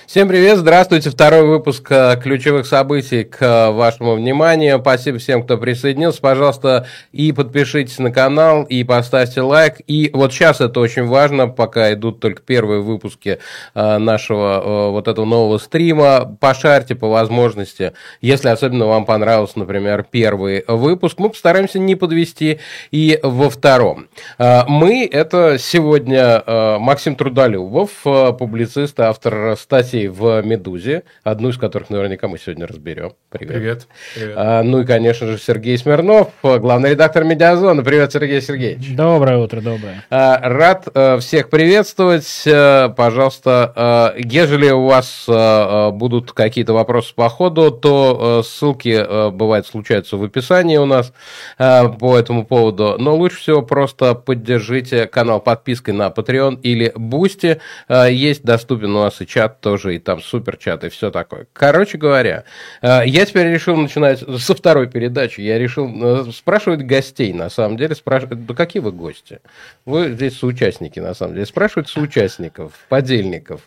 Всем привет, здравствуйте, второй выпуск ключевых событий к вашему вниманию. Спасибо всем, кто присоединился. Пожалуйста, и подпишитесь на канал, и поставьте лайк. И вот сейчас это очень важно, пока идут только первые выпуски нашего вот этого нового стрима. Пошарьте по возможности, если особенно вам понравился, например, первый выпуск. Мы постараемся не подвести и во втором. Мы, это сегодня Максим Трудолюбов, публицист, автор статей в «Медузе», одну из которых наверняка мы сегодня разберем. Привет. Привет. Ну и, конечно же, Сергей Смирнов, главный редактор «Медиазона». Привет, Сергей Сергеевич. Доброе утро, доброе. Рад всех приветствовать. Пожалуйста, ежели у вас будут какие-то вопросы по ходу, то ссылки, бывает, случаются в описании у нас по этому поводу. Но лучше всего просто поддержите канал подпиской на Patreon или Boosty. Есть доступен у нас и чат тоже, и там суперчат, и все такое. Короче говоря, я теперь решил начинать со второй передачи. Я решил спрашивать гостей, на самом деле. Да какие вы гости? Вы здесь соучастники, на самом деле. Спрашивать соучастников, подельников.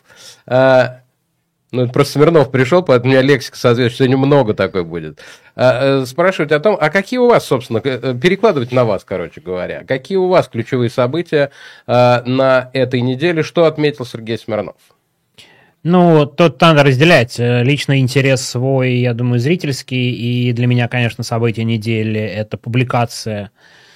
Ну, это просто Смирнов пришел, поэтому у меня лексика соответствует, сегодня много такой будет. Спрашивать о том, а какие у вас, собственно, перекладывать на вас, короче говоря, какие у вас ключевые события на этой неделе, что отметил Сергей Смирнов? Ну, тут надо разделять личный интерес свой, я думаю, зрительский, и для меня, конечно, событие недели – это публикация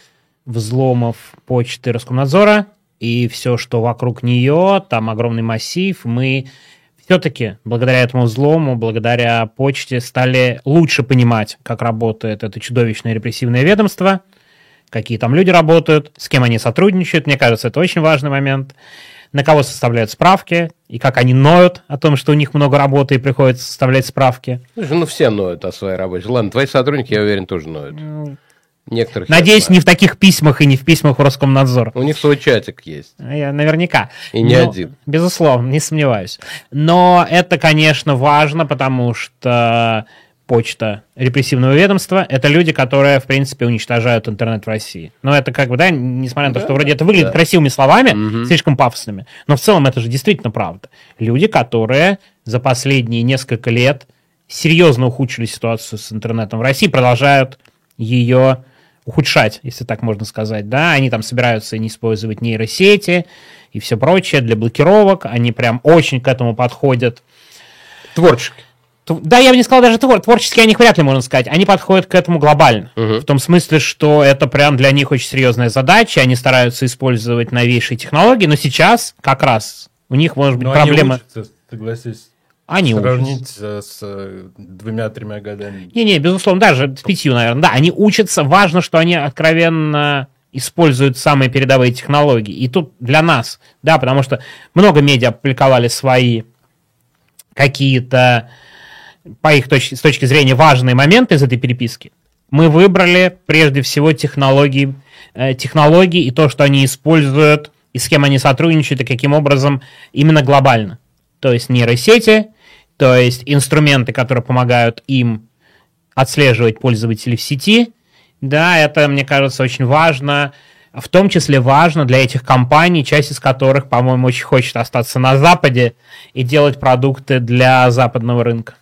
взломов почты Роскомнадзора, и все, что вокруг нее, там огромный массив, мы все-таки благодаря этому взлому, благодаря почте стали лучше понимать, как работает это чудовищное репрессивное ведомство, какие там люди работают, с кем они сотрудничают, мне кажется, это очень важный момент, на кого составляют справки, и как они ноют о том, что у них много работы и приходится составлять справки. Ну, все ноют о своей работе. Ладно, твои сотрудники, я уверен, тоже ноют. Некоторых. Надеюсь, не в таких письмах и не в письмах в Роскомнадзор. У них свой чатик есть. Наверняка. И не один. Безусловно, не сомневаюсь. Но это, конечно, важно, потому что почта репрессивного ведомства – это люди, которые, в принципе, уничтожают интернет в России. Но это как бы, да, несмотря на то, что вроде это выглядит красивыми словами, слишком пафосными, но в целом это же действительно правда. Люди, которые за последние несколько лет серьезно ухудшили ситуацию с интернетом в России, продолжают ее ухудшать, если так можно сказать, да, они там собираются не использовать нейросети и все прочее для блокировок, они прям очень к этому подходят. Творчески. Да, я бы не сказал даже творчески, о них вряд ли можно сказать, они подходят к этому глобально, в том смысле, что это прям для них очень серьезная задача, они стараются использовать новейшие технологии, но сейчас как раз у них может быть проблема. Они учатся, согласись. Они сравнить с 2-3 годами. Не, безусловно, даже с 5, наверное. Да, они учатся. Важно, что они откровенно используют самые передовые технологии. И тут для нас, да, потому что много медиа опубликовали свои какие-то, по их с точки зрения, важные моменты из этой переписки. Мы выбрали прежде всего технологии и то, что они используют, и с кем они сотрудничают, и каким образом именно глобально. То есть нейросети, то есть инструменты, которые помогают им отслеживать пользователей в сети. Да, это, мне кажется, очень важно. В том числе важно для этих компаний, часть из которых, по-моему, очень хочет остаться на Западе и делать продукты для западного рынка.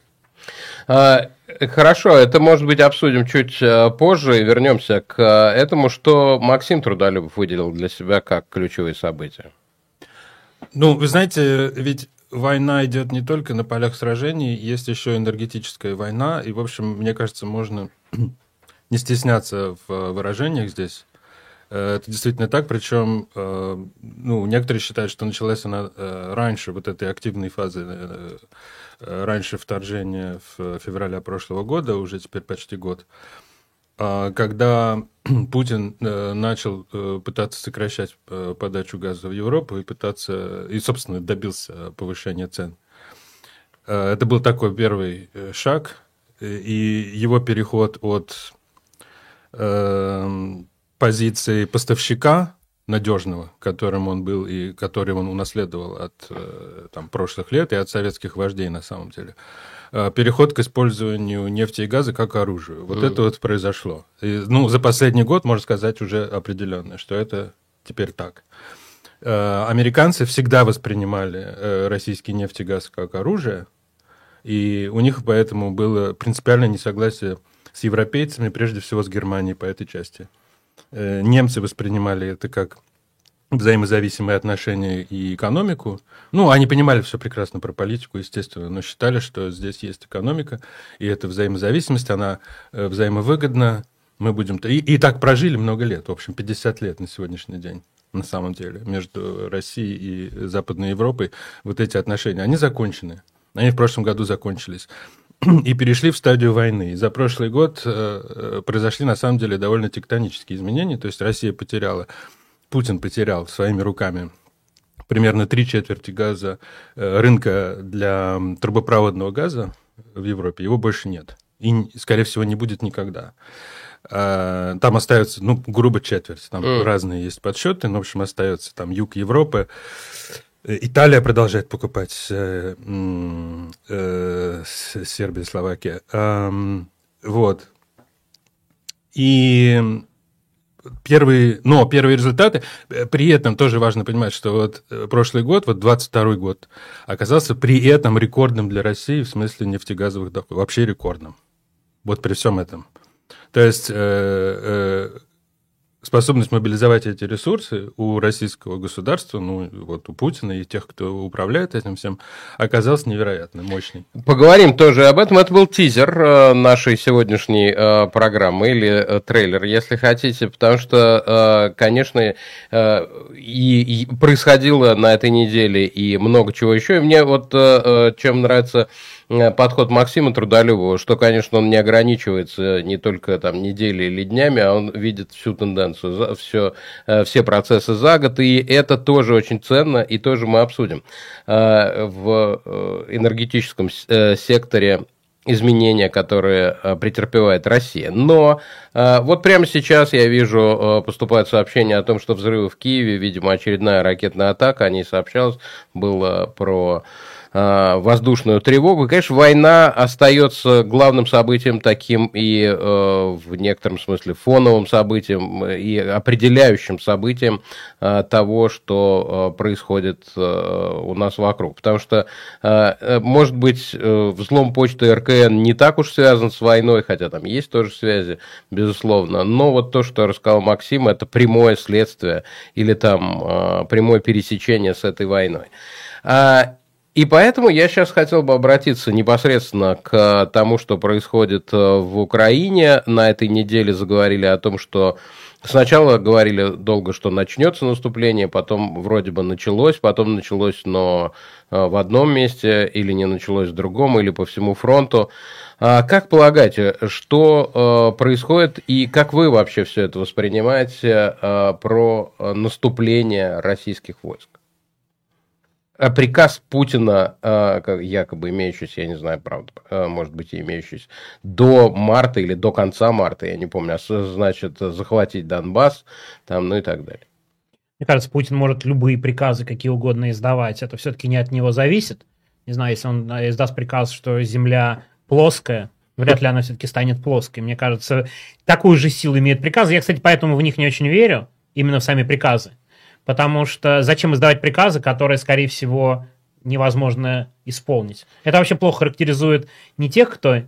Хорошо, это, может быть, обсудим чуть позже и вернемся к этому, что Максим Трудолюбов выделил для себя как ключевые события. Ну, вы знаете, ведь война идет не только на полях сражений, есть еще энергетическая война, и, в общем, мне кажется, можно не стесняться в выражениях здесь. Это действительно так, причем, ну, некоторые считают, что началась она раньше вот этой активной фазы, раньше вторжения в феврале прошлого года, уже теперь почти год, когда Путин начал пытаться сокращать подачу газа в Европу и, собственно, добился повышения цен. Это был такой первый шаг, и его переход от позиции поставщика надежного, которым он был и который он унаследовал от прошлых лет и от советских вождей на самом деле, переход к использованию нефти и газа как оружия. Вот это вот произошло. И, за последний год можно сказать уже определенно, что это теперь так. американцы всегда воспринимали российский нефть и газ как оружие, и у них поэтому было принципиальное несогласие с европейцами, прежде всего с Германией по этой части. Немцы воспринимали это как взаимозависимые отношения и экономику. Ну, они понимали все прекрасно про политику, естественно, но считали, что здесь есть экономика, и эта взаимозависимость, она взаимовыгодна. Мы будем... И так прожили много лет, в общем, 50 лет на сегодняшний день, на самом деле, между Россией и Западной Европой. Вот эти отношения, они закончены. Они в прошлом году закончились. И перешли в стадию войны. И за прошлый год произошли, на самом деле, довольно тектонические изменения. То есть Россия потеряла... Путин потерял своими руками примерно 3/4 газа, рынка для трубопроводного газа в Европе. Его больше нет. И, скорее всего, не будет никогда. Там остается, ну, грубо четверть. Там разные есть подсчеты. Но, в общем, остается там юг Европы. Италия продолжает покупать, Сербия, Словакия. Вот. И... Первые результаты, при этом тоже важно понимать, что вот прошлый год, вот 22-й год, оказался при этом рекордным для России в смысле нефтегазовых доходов, вообще рекордным. Вот при всем этом. То есть способность мобилизовать эти ресурсы у российского государства, ну вот у Путина и тех, кто управляет этим всем, оказалась невероятно мощной. Поговорим тоже об этом. Это был тизер нашей сегодняшней программы или трейлер, если хотите, потому что, конечно, и происходило на этой неделе и много чего еще. И мне вот чем нравится подход Максима Трудолюбова, что, конечно, он не ограничивается не только там неделей или днями, а он видит всю тенденцию, все процессы за год, и это тоже очень ценно, и тоже мы обсудим. В энергетическом секторе изменения, которые претерпевает Россия. Но вот прямо сейчас я вижу, поступают сообщения о том, что взрывы в Киеве, видимо, очередная ракетная атака, о ней сообщалось, было про воздушную тревогу. Конечно, война остается главным событием таким и в некотором смысле фоновым событием и определяющим событием того, что происходит у нас вокруг. Потому что, может быть, взлом почты РКН не так уж связан с войной, хотя там есть тоже связи, безусловно, но вот то, что рассказал Максим, это прямое следствие или там прямое пересечение с этой войной. И поэтому я сейчас хотел бы обратиться непосредственно к тому, что происходит в Украине. На этой неделе заговорили о том, что сначала говорили долго, что начнется наступление, потом вроде бы началось, но в одном месте, или не началось в другом, или по всему фронту. Как полагаете, что происходит и как вы вообще все это воспринимаете про наступление российских войск? Приказ Путина, якобы имеющийся, я не знаю, правда, может быть, и имеющийся, до марта или до конца марта, я не помню, значит, захватить Донбасс, там, ну и так далее. Мне кажется, Путин может любые приказы какие угодно издавать, это все-таки не от него зависит. Не знаю, если он издаст приказ, что земля плоская, вряд ли она все-таки станет плоской. Мне кажется, такую же силу имеют приказы. Я, кстати, поэтому в них не очень верю, именно в сами приказы. Потому что зачем издавать приказы, которые, скорее всего, невозможно исполнить? Это вообще плохо характеризует не тех, кто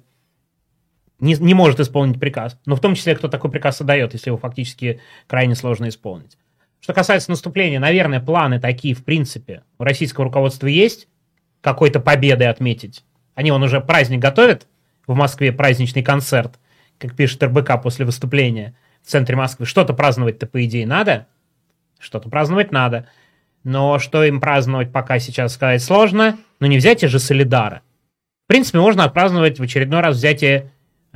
не может исполнить приказ, но в том числе, кто такой приказ отдает, если его фактически крайне сложно исполнить. Что касается наступления, наверное, планы такие, в принципе, у российского руководства есть какой-то победой отметить. Они уже праздник готовят, в Москве праздничный концерт, как пишет РБК после выступления в центре Москвы. Что-то праздновать-то, по идее, надо. Что-то праздновать надо. Но что им праздновать, пока сейчас сказать сложно. Но не взятие же Солидара. В принципе, можно отпраздновать в очередной раз взятие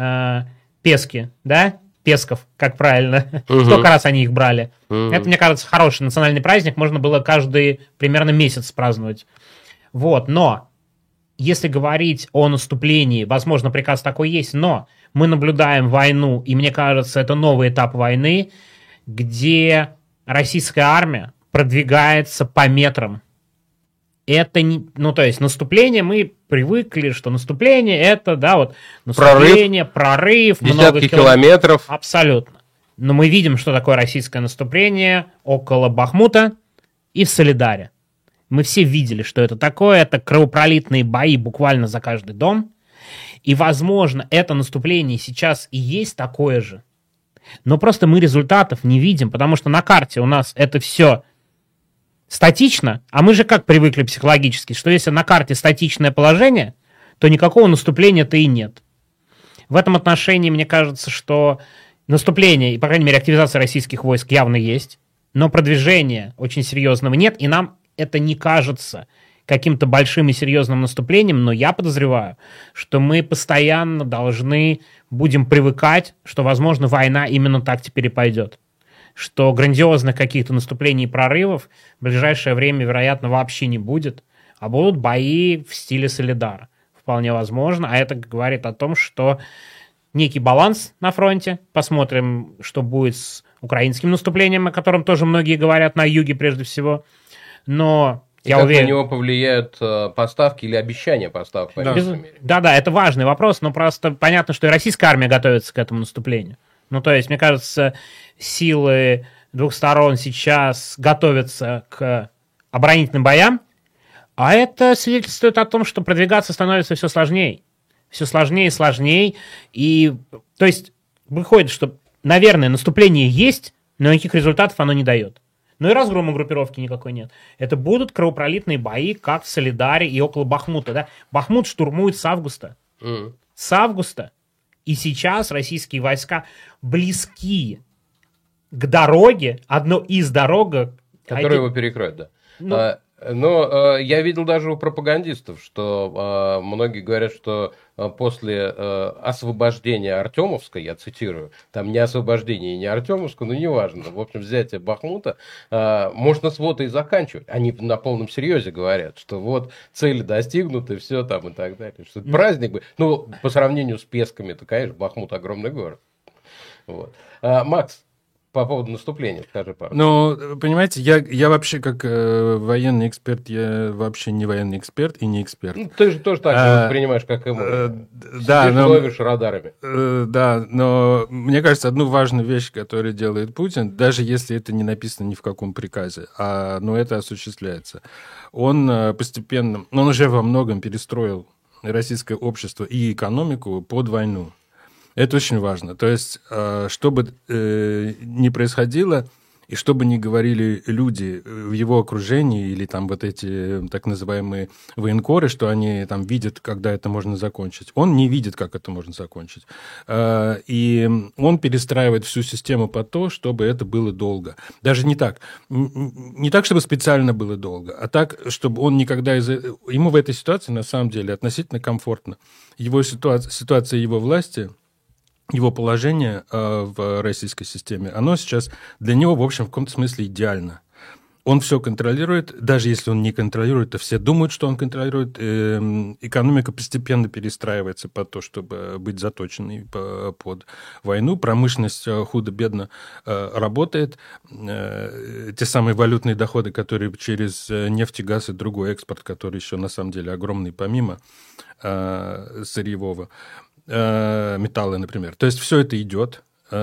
Пески, да? Песков, как правильно. Сколько раз они их брали. Это, мне кажется, хороший национальный праздник. Можно было каждый примерно месяц праздновать. Вот, но если говорить о наступлении, возможно, приказ такой есть, но мы наблюдаем войну, и мне кажется, это новый этап войны, где российская армия продвигается по метрам. Это не... Ну, то есть, наступление, мы привыкли, что наступление это, да, вот, наступление, прорыв десятки километров. Абсолютно. Но мы видим, что такое российское наступление около Бахмута, и в Солидаре. Мы все видели, что это такое. Это кровопролитные бои буквально за каждый дом. И, возможно, это наступление сейчас и есть такое же. Но просто мы результатов не видим, потому что на карте у нас это все статично, а мы же как привыкли психологически, что если на карте статичное положение, то никакого наступления-то и нет. В этом отношении мне кажется, что наступление, и, по крайней мере, активизация российских войск явно есть, но продвижения очень серьезного нет, и нам это не кажется каким-то большим и серьезным наступлением, но я подозреваю, что мы постоянно будем привыкать, что, возможно, война именно так теперь и пойдет. Что грандиозных каких-то наступлений и прорывов в ближайшее время, вероятно, вообще не будет, а будут бои в стиле Солидара. Вполне возможно, а это говорит о том, что некий баланс на фронте. Посмотрим, что будет с украинским наступлением, о котором тоже многие говорят, на юге прежде всего. Но я уверен... Как на него повлияют поставки или обещания поставок? Да, это важный вопрос, но просто понятно, что и российская армия готовится к этому наступлению. Ну, то есть, мне кажется, силы двух сторон сейчас готовятся к оборонительным боям, а это свидетельствует о том, что продвигаться становится все сложнее. Все сложнее и сложнее. И, то есть, выходит, что, наверное, наступление есть, но никаких результатов оно не дает. Но и разгрома группировки никакой нет. Это будут кровопролитные бои, как в Солидаре и около Бахмута. Да? Бахмут штурмует с августа. С августа. И сейчас российские войска близки к дороге, одной из дорог... Которая его перекроет, да. Но я видел даже у пропагандистов, что многие говорят, что после освобождения Артемовска, я цитирую, там не освобождение и не Артемовска, но неважно, в общем, взятие Бахмута, можно с вот и заканчивать. Они на полном серьезе говорят, что вот цели достигнуты, все там и так далее. Что это праздник бы. Ну, по сравнению с Песками, то, конечно, Бахмут огромный город. Вот. Макс, по поводу наступления, скажи пару. Ну, понимаете, я вообще как военный эксперт, я вообще не военный эксперт и не эксперт. Ну, ты же тоже так воспринимаешь, как ему. Да, но ловишь радарами. Да, но мне кажется, одну важную вещь, которую делает Путин, даже если это не написано ни в каком приказе, но это осуществляется, он постепенно, он уже во многом перестроил российское общество и экономику под войну. Это очень важно. То есть, что бы ни происходило, и что бы ни говорили люди в его окружении, или там вот эти так называемые военкоры, что они там видят, когда это можно закончить, он не видит, как это можно закончить. И он перестраивает всю систему под то, чтобы это было долго. Даже не так. Не так, чтобы специально было долго, а так, чтобы он никогда... Ему в этой ситуации, на самом деле, относительно комфортно. Его ситуация его власти... Его положение в российской системе, оно сейчас для него, в общем, в каком-то смысле идеально. Он все контролирует, даже если он не контролирует, то все думают, что он контролирует. Экономика постепенно перестраивается под то, чтобы быть заточенной под войну. Промышленность худо-бедно работает. Те самые валютные доходы, которые через нефть и газ и другой экспорт, который еще на самом деле огромный помимо сырьевого, металлы, например. То есть все это идет,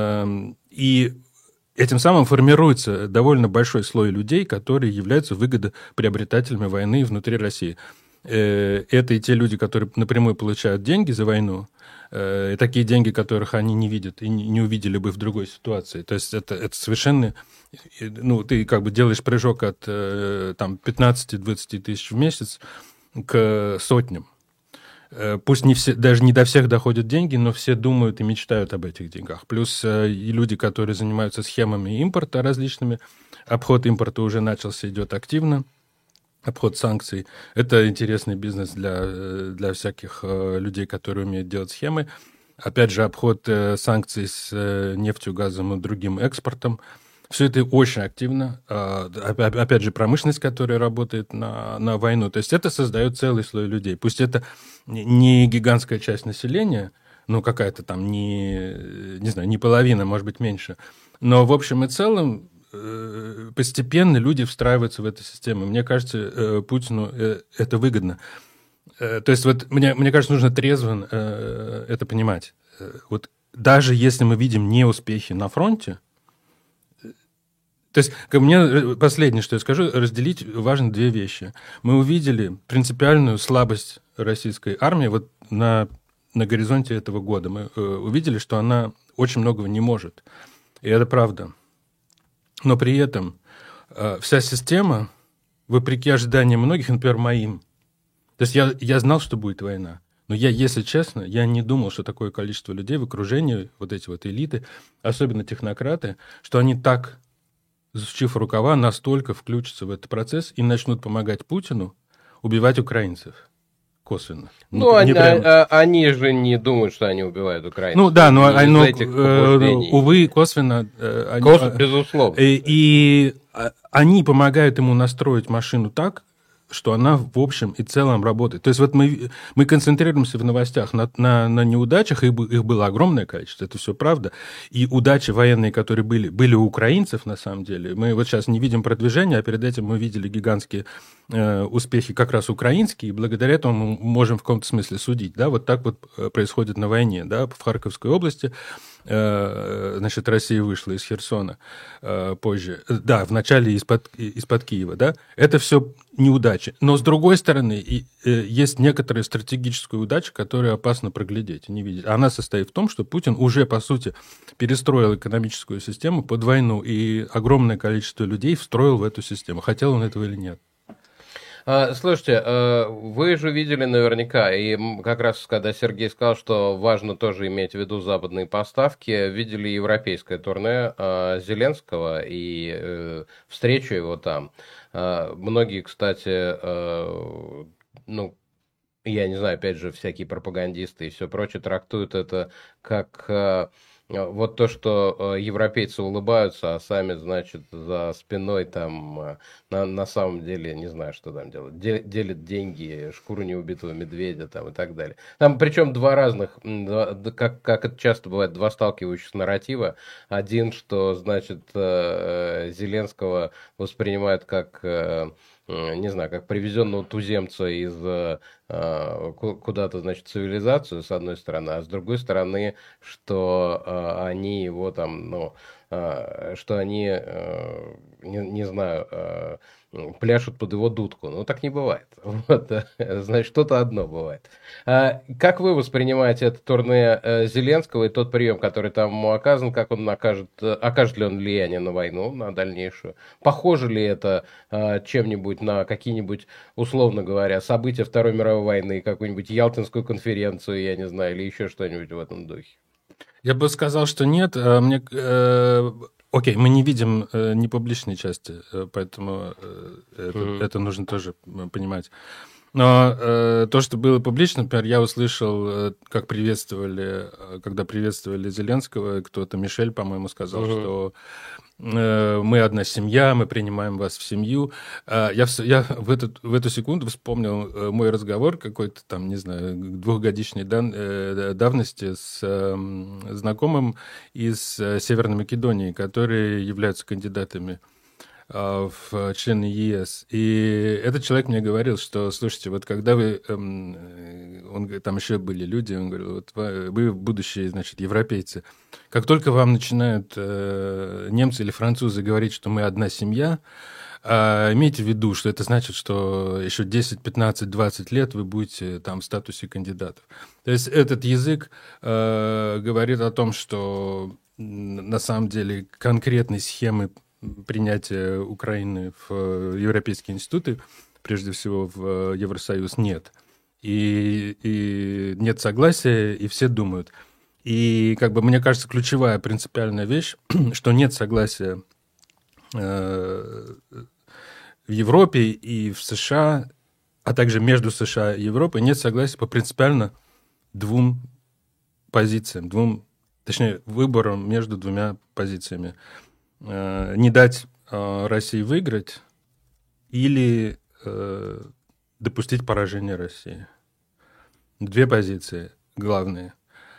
и этим самым формируется довольно большой слой людей, которые являются выгодоприобретателями войны внутри России. Это и те люди, которые напрямую получают деньги за войну, и такие деньги, которых они не видят и не увидели бы в другой ситуации. То есть это совершенно... Ну, ты как бы делаешь прыжок от там, 15-20 тысяч в месяц к сотням. Пусть не все, даже не до всех доходят деньги, но все думают и мечтают об этих деньгах. Плюс и люди, которые занимаются схемами импорта различными, обход импорта уже начался, идет активно, обход санкций. Это интересный бизнес для всяких людей, которые умеют делать схемы. Опять же, обход санкций с нефтью, газом и другим экспортом. Все это очень активно. Опять же, промышленность, которая работает на войну. То есть это создает целый слой людей. Пусть это не гигантская часть населения, ну, какая-то там, не знаю, не половина, может быть, меньше. Но в общем и целом постепенно люди встраиваются в эту систему. Мне кажется, Путину это выгодно. То есть вот мне кажется, нужно трезво это понимать. Вот даже если мы видим неуспехи на фронте, То есть, мне последнее, что я скажу, разделить важно две вещи. Мы увидели принципиальную слабость российской армии вот на горизонте этого года. Мы увидели, что она очень многого не может. И это правда. Но при этом вся система, вопреки ожиданиям многих, например, моим, то есть я знал, что будет война, но если честно, я не думал, что такое количество людей в окружении, вот эти вот элиты, особенно технократы, что они так, засучив рукава, настолько включатся в этот процесс и начнут помогать Путину убивать украинцев. Косвенно. Ну, они же не думают, что они убивают украинцев. Ну да, но увы, косвенно. Безусловно. И они помогают ему настроить машину так, что она в общем и целом работает. То есть вот мы концентрируемся в новостях на неудачах, их было огромное количество, это все правда. И удачи военные, которые были у украинцев, на самом деле. Мы вот сейчас не видим продвижения, а перед этим мы видели гигантские успехи как раз украинские, и благодаря этому мы можем в каком-то смысле судить. Да? Вот так вот происходит на войне. Да? В Харьковской области значит, Россия вышла из Херсона позже. Да, вначале из-под Киева. Да? Это все неудачи. Но, с другой стороны, есть некоторая стратегическая удача, которую опасно проглядеть и не видеть. Она состоит в том, что Путин уже, по сути, перестроил экономическую систему под войну, и огромное количество людей встроил в эту систему, хотел он этого или нет. Слушайте, вы же видели наверняка, и как раз когда Сергей сказал, что важно тоже иметь в виду западные поставки, видели европейское турне Зеленского и встречу его там. Многие, кстати, ну, я не знаю, опять же, всякие пропагандисты и все прочее трактуют это как... Вот то, что европейцы улыбаются, а сами, значит, за спиной там на самом деле, не знаю, что там делают, делят деньги, шкуру неубитого медведя там и так далее. Там причем два разных, как это часто бывает, два сталкивающихся нарратива. Один, что, значит, Зеленского воспринимают как... не знаю, как привезенного туземца из куда-то, значит, цивилизацию, с одной стороны, а с другой стороны, что они его там, ну, что они, не знаю, пляшут под его дудку. Ну, так не бывает. Вот, значит, что-то одно бывает. Как вы воспринимаете это турне Зеленского и тот прием, который там ему оказан, как он окажет ли он влияние на войну, на дальнейшую? Похоже ли это чем-нибудь на какие-нибудь, условно говоря, события Второй мировой войны, какую-нибудь Ялтинскую конференцию, я не знаю, или еще что-нибудь в этом духе? Я бы сказал, что нет. Окей, мы не видим непубличной части, поэтому это нужно тоже понимать. Но то, что было публично, например, я услышал, как когда приветствовали Зеленского, кто-то, Мишель, по-моему, сказал, что мы одна семья, мы принимаем вас в семью. Я в эту секунду вспомнил мой разговор какой-то там, не знаю, 2-годичной давности с знакомым из Северной Македонии, которые являются кандидатами в члены ЕС. И этот человек мне говорил, что, слушайте, вот когда вы... Он говорит, там еще были люди, он говорил, вот вы будущие, значит, европейцы. Как только вам начинают немцы или французы говорить, что мы одна семья, имейте в виду, что это значит, что еще 10, 15, 20 лет вы будете там в статусе кандидатов. То есть этот язык говорит о том, что на самом деле конкретной схемы принятия Украины в европейские институты, прежде всего в Евросоюз, нет. И нет согласия, и все думают. И, как бы, мне кажется, ключевая принципиальная вещь, что нет согласия в Европе и в США, а также между США и Европой, нет согласия по принципиально двум позициям, точнее, выборам между двумя позициями. Не дать России выиграть или допустить поражение России. Две позиции главные.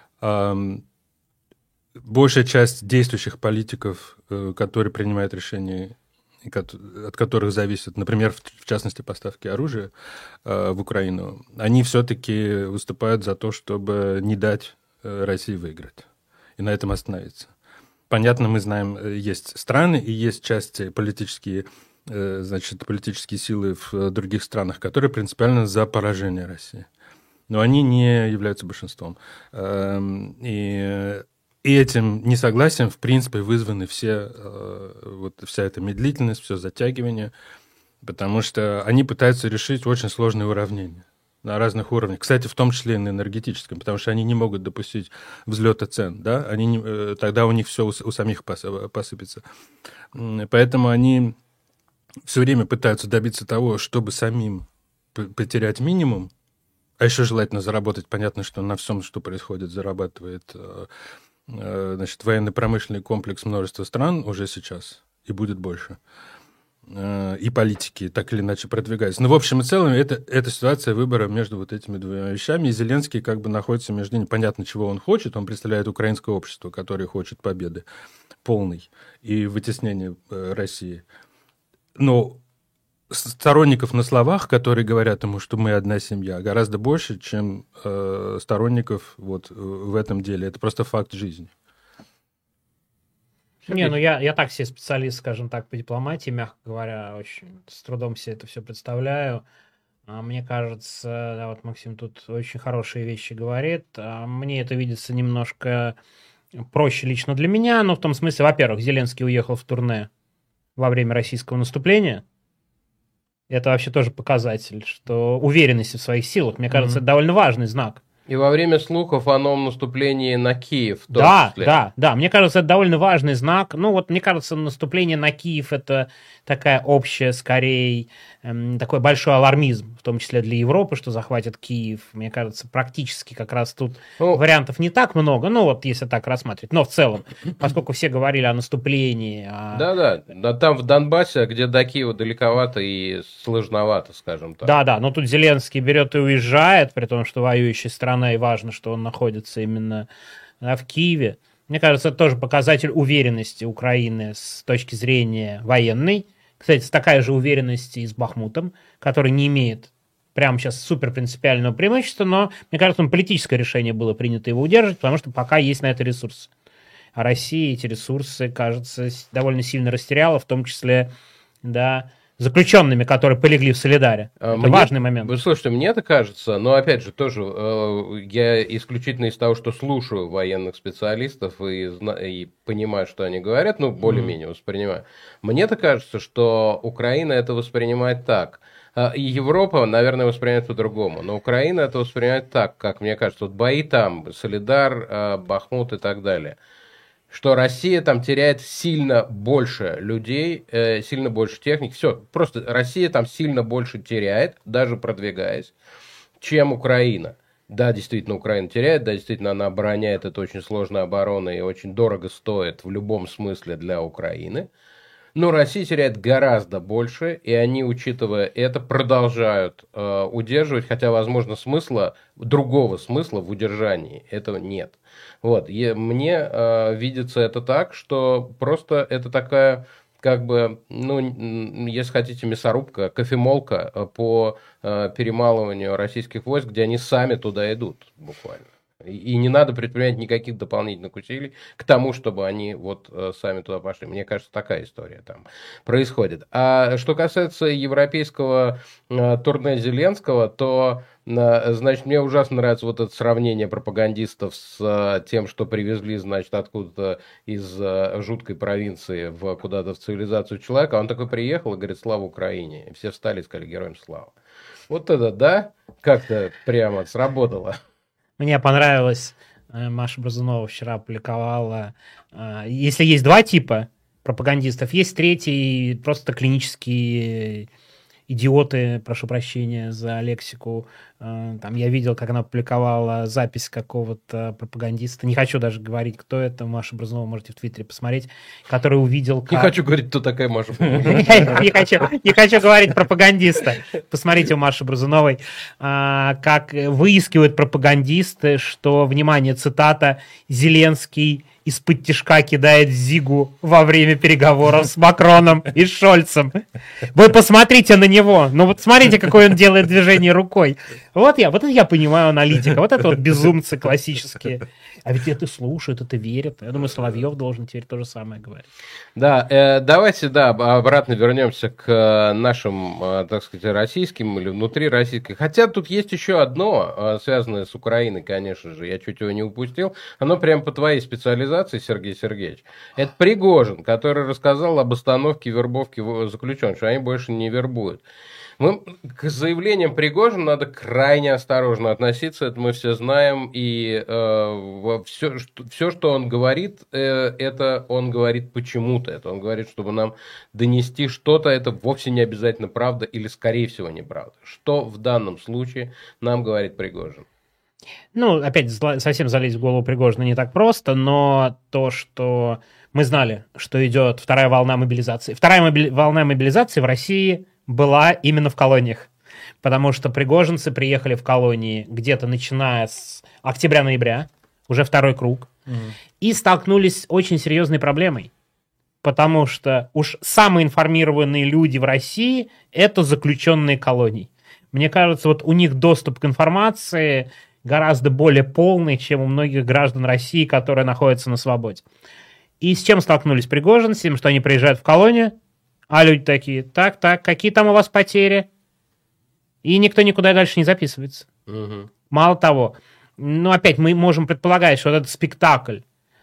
Большая часть действующих политиков, которые принимают решения, от которых зависят, например, в частности, поставки оружия в Украину, они все-таки выступают за то, чтобы не дать России выиграть и на этом остановиться. понятно, мы знаем, есть страны и есть части политические силы в других странах, которые принципиально за поражение России. Но они не являются большинством. И этим несогласием, в принципе, вызваны вся эта медлительность, все затягивание, потому что они пытаются решить очень сложные уравнения на разных уровнях. Кстати, в том числе и на энергетическом, потому что они не могут допустить взлета цен, да? Тогда у них все у самих посыпется. Поэтому они все время пытаются добиться того, чтобы самим потерять минимум, а еще желательно заработать. Понятно, что на всем, что происходит, зарабатывает военно-промышленный комплекс множества стран уже сейчас, и будет больше. И политики так или иначе продвигаются. Но в общем и целом это ситуация выбора между вот этими двумя вещами, и Зеленский как бы находится между ними. Понятно, чего он хочет. Он представляет украинское общество, которое хочет победы полной и вытеснения России. Но сторонников на словах, которые говорят ему, что мы одна семья, гораздо больше, чем сторонников вот в этом деле. Это просто факт жизни. Не, ну я так себе специалист, скажем так, по дипломатии, мягко говоря, очень с трудом себе это все представляю. Мне кажется, да, вот Максим тут очень хорошие вещи говорит. Мне это видится немножко проще лично для меня, но в том смысле, во-первых, Зеленский уехал в турне во время российского наступления. Это вообще тоже показатель, что уверенности в своих силах. Мне кажется, это довольно важный знак. И во время слухов о новом наступлении на Киев. Да. Мне кажется, это довольно важный знак. Ну вот, мне кажется, наступление на Киев — это такая общая, скорее, такой большой алармизм, в том числе для Европы, что захватят Киев. Мне кажется, практически как раз тут вариантов не так много, ну вот если так рассматривать. Но в целом, поскольку все говорили о наступлении... Да, там в Донбассе, где до Киева далековато и сложновато, скажем так. Да, но тут Зеленский берет и уезжает, при том, что воюющая страна, и важно, что он находится именно в Киеве. Мне кажется, это тоже показатель уверенности Украины с точки зрения военной. Кстати, такая же уверенность и с Бахмутом, который не имеет прямо сейчас супер принципиального преимущества, но, мне кажется, политическое решение было принято его удерживать, потому что пока есть на это ресурсы. А Россия эти ресурсы, кажется, довольно сильно растеряла, в том числе, да, заключенными, которые полегли в Солидаре. Это важный момент. Слушайте, мне это кажется, но опять же, тоже я исключительно из того, что слушаю военных специалистов и понимаю, что они говорят, ну, более-менее воспринимаю. Мне-то кажется, что Украина это воспринимает так. И Европа, наверное, воспринимает по-другому. Но Украина это воспринимает так, как мне кажется, вот бои там, Солидар, Бахмут и так далее. Что Россия там теряет сильно больше людей, сильно больше техники. Все, просто Россия там сильно больше теряет, даже продвигаясь, чем Украина. Да, действительно, Украина теряет, да, действительно, она обороняет, это очень сложная оборона и очень дорого стоит в любом смысле для Украины. Но Россия теряет гораздо больше, и они, учитывая это, продолжают удерживать, хотя, возможно, другого смысла в удержании этого нет. Вот. Мне видится это так, что просто это такая, как бы, ну, если хотите, мясорубка, кофемолка по перемалыванию российских войск, где они сами туда идут, буквально. И не надо предпринять никаких дополнительных усилий к тому, чтобы они вот сами туда пошли. Мне кажется, такая история там происходит. А что касается европейского турне Зеленского, то, значит, мне ужасно нравится вот это сравнение пропагандистов с тем, что привезли, значит, откуда-то из жуткой провинции куда-то в цивилизацию человека. Он такой приехал и говорит: слава Украине. И все встали и сказали: героям слава. Вот это, да, как-то прямо сработало. Мне понравилось, Маша Бразунова вчера опубликовала, если есть два типа пропагандистов, есть третий, просто клинические идиоты, прошу прощения за лексику. Там я видел, как она опубликовала запись какого-то пропагандиста. Не хочу даже говорить, кто это. Маша Бразунова, можете в Твиттере посмотреть, который увидел... Как... Не хочу говорить, кто такая Маша Бразунова. Не хочу говорить пропагандиста. Посмотрите у Маши Бразуновой, как выискивают пропагандисты, что, внимание, цитата, Зеленский из-под тишка кидает Зигу во время переговоров с Макроном и Шольцем. Вы посмотрите на него. Ну вот смотрите, какое он делает движение рукой. Вот это я понимаю аналитика, вот это вот безумцы классические. А ведь это слушают, это верят. Я думаю, Соловьев должен теперь то же самое говорить. Да, давайте, обратно вернемся к нашим, так сказать, российским или внутри российских. Хотя тут есть еще одно, связанное с Украиной, конечно же, я чуть его не упустил. Оно прямо по твоей специализации, Сергей Сергеевич. Это Пригожин, который рассказал об остановке вербовки заключенных, что они больше не вербуют. К заявлениям Пригожина надо крайне осторожно относиться, это мы все знаем, и все, что он говорит, это он говорит почему-то, это он говорит, чтобы нам донести что-то, это вовсе не обязательно правда или, скорее всего, неправда. Что в данном случае нам говорит Пригожин? Ну, опять, совсем залезть в голову Пригожина не так просто, но то, что мы знали, что идет вторая волна мобилизации. Вторая волна мобилизации в России была именно в колониях, потому что пригожинцы приехали в колонии где-то начиная с октября-ноября, уже второй круг, и столкнулись с очень серьезной проблемой, потому что уж самые информированные люди в России – это заключенные колоний. Мне кажется, вот у них доступ к информации гораздо более полный, чем у многих граждан России, которые находятся на свободе. И с чем столкнулись Пригожин? С тем, что они приезжают в колонию, а люди такие, так, какие там у вас потери? И никто никуда дальше не записывается. Угу. Мало того, опять мы можем предполагать, что вот этот спектакль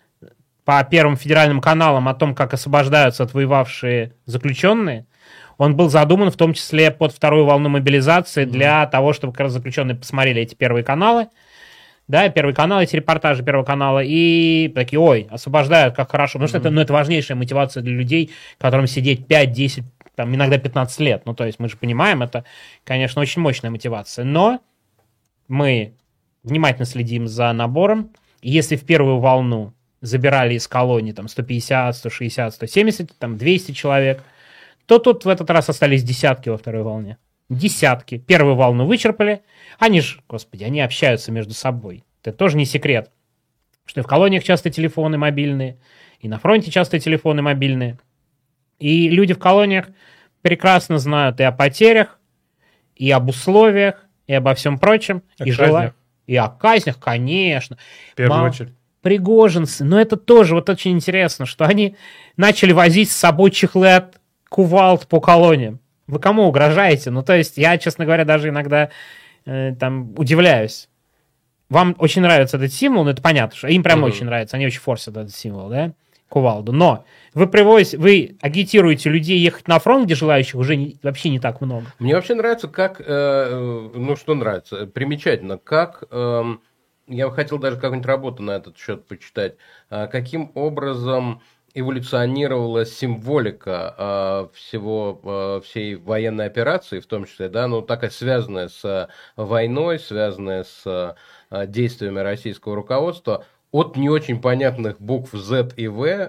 по первым федеральным каналам о том, как освобождаются отвоевавшие заключенные, он был задуман в том числе под вторую волну мобилизации для того, чтобы как раз заключенные посмотрели эти первые каналы, да, Первый канал, эти репортажи Первого канала, и такие, ой, освобождают, как хорошо. Потому что это важнейшая мотивация для людей, которым сидеть 5, 10, там, иногда 15 лет. То есть мы же понимаем, это, конечно, очень мощная мотивация. Но мы внимательно следим за набором. И если в первую волну забирали из колонии там, 150, 160, 170, там, 200 человек, то тут в этот раз остались десятки во второй волне. Десятки. Первую волну вычерпали. Они же, господи, они общаются между собой. Это тоже не секрет, что и в колониях часто телефоны мобильные, и на фронте часто телефоны мобильные. И люди в колониях прекрасно знают и о потерях, и об условиях, и обо всем прочем. И о казнях, конечно. В первую очередь. Пригожинцы. Но это тоже вот очень интересно, что они начали возить с собой чехлы от кувалд по колониям. Вы кому угрожаете? То есть я, честно говоря, даже иногда там удивляюсь. Вам очень нравится этот символ, это понятно, что им прям очень нравится, они очень форсят этот символ, да, кувалду. Но вы агитируете людей ехать на фронт, где желающих уже вообще не так много. Мне вообще нравится, как, что нравится, примечательно, как, я бы хотел даже какую-нибудь работу на этот счет почитать, каким образом эволюционировала символика всей военной операции, в том числе, да, такая связанная с войной, связанная с действиями российского руководства, от не очень понятных букв Z и V,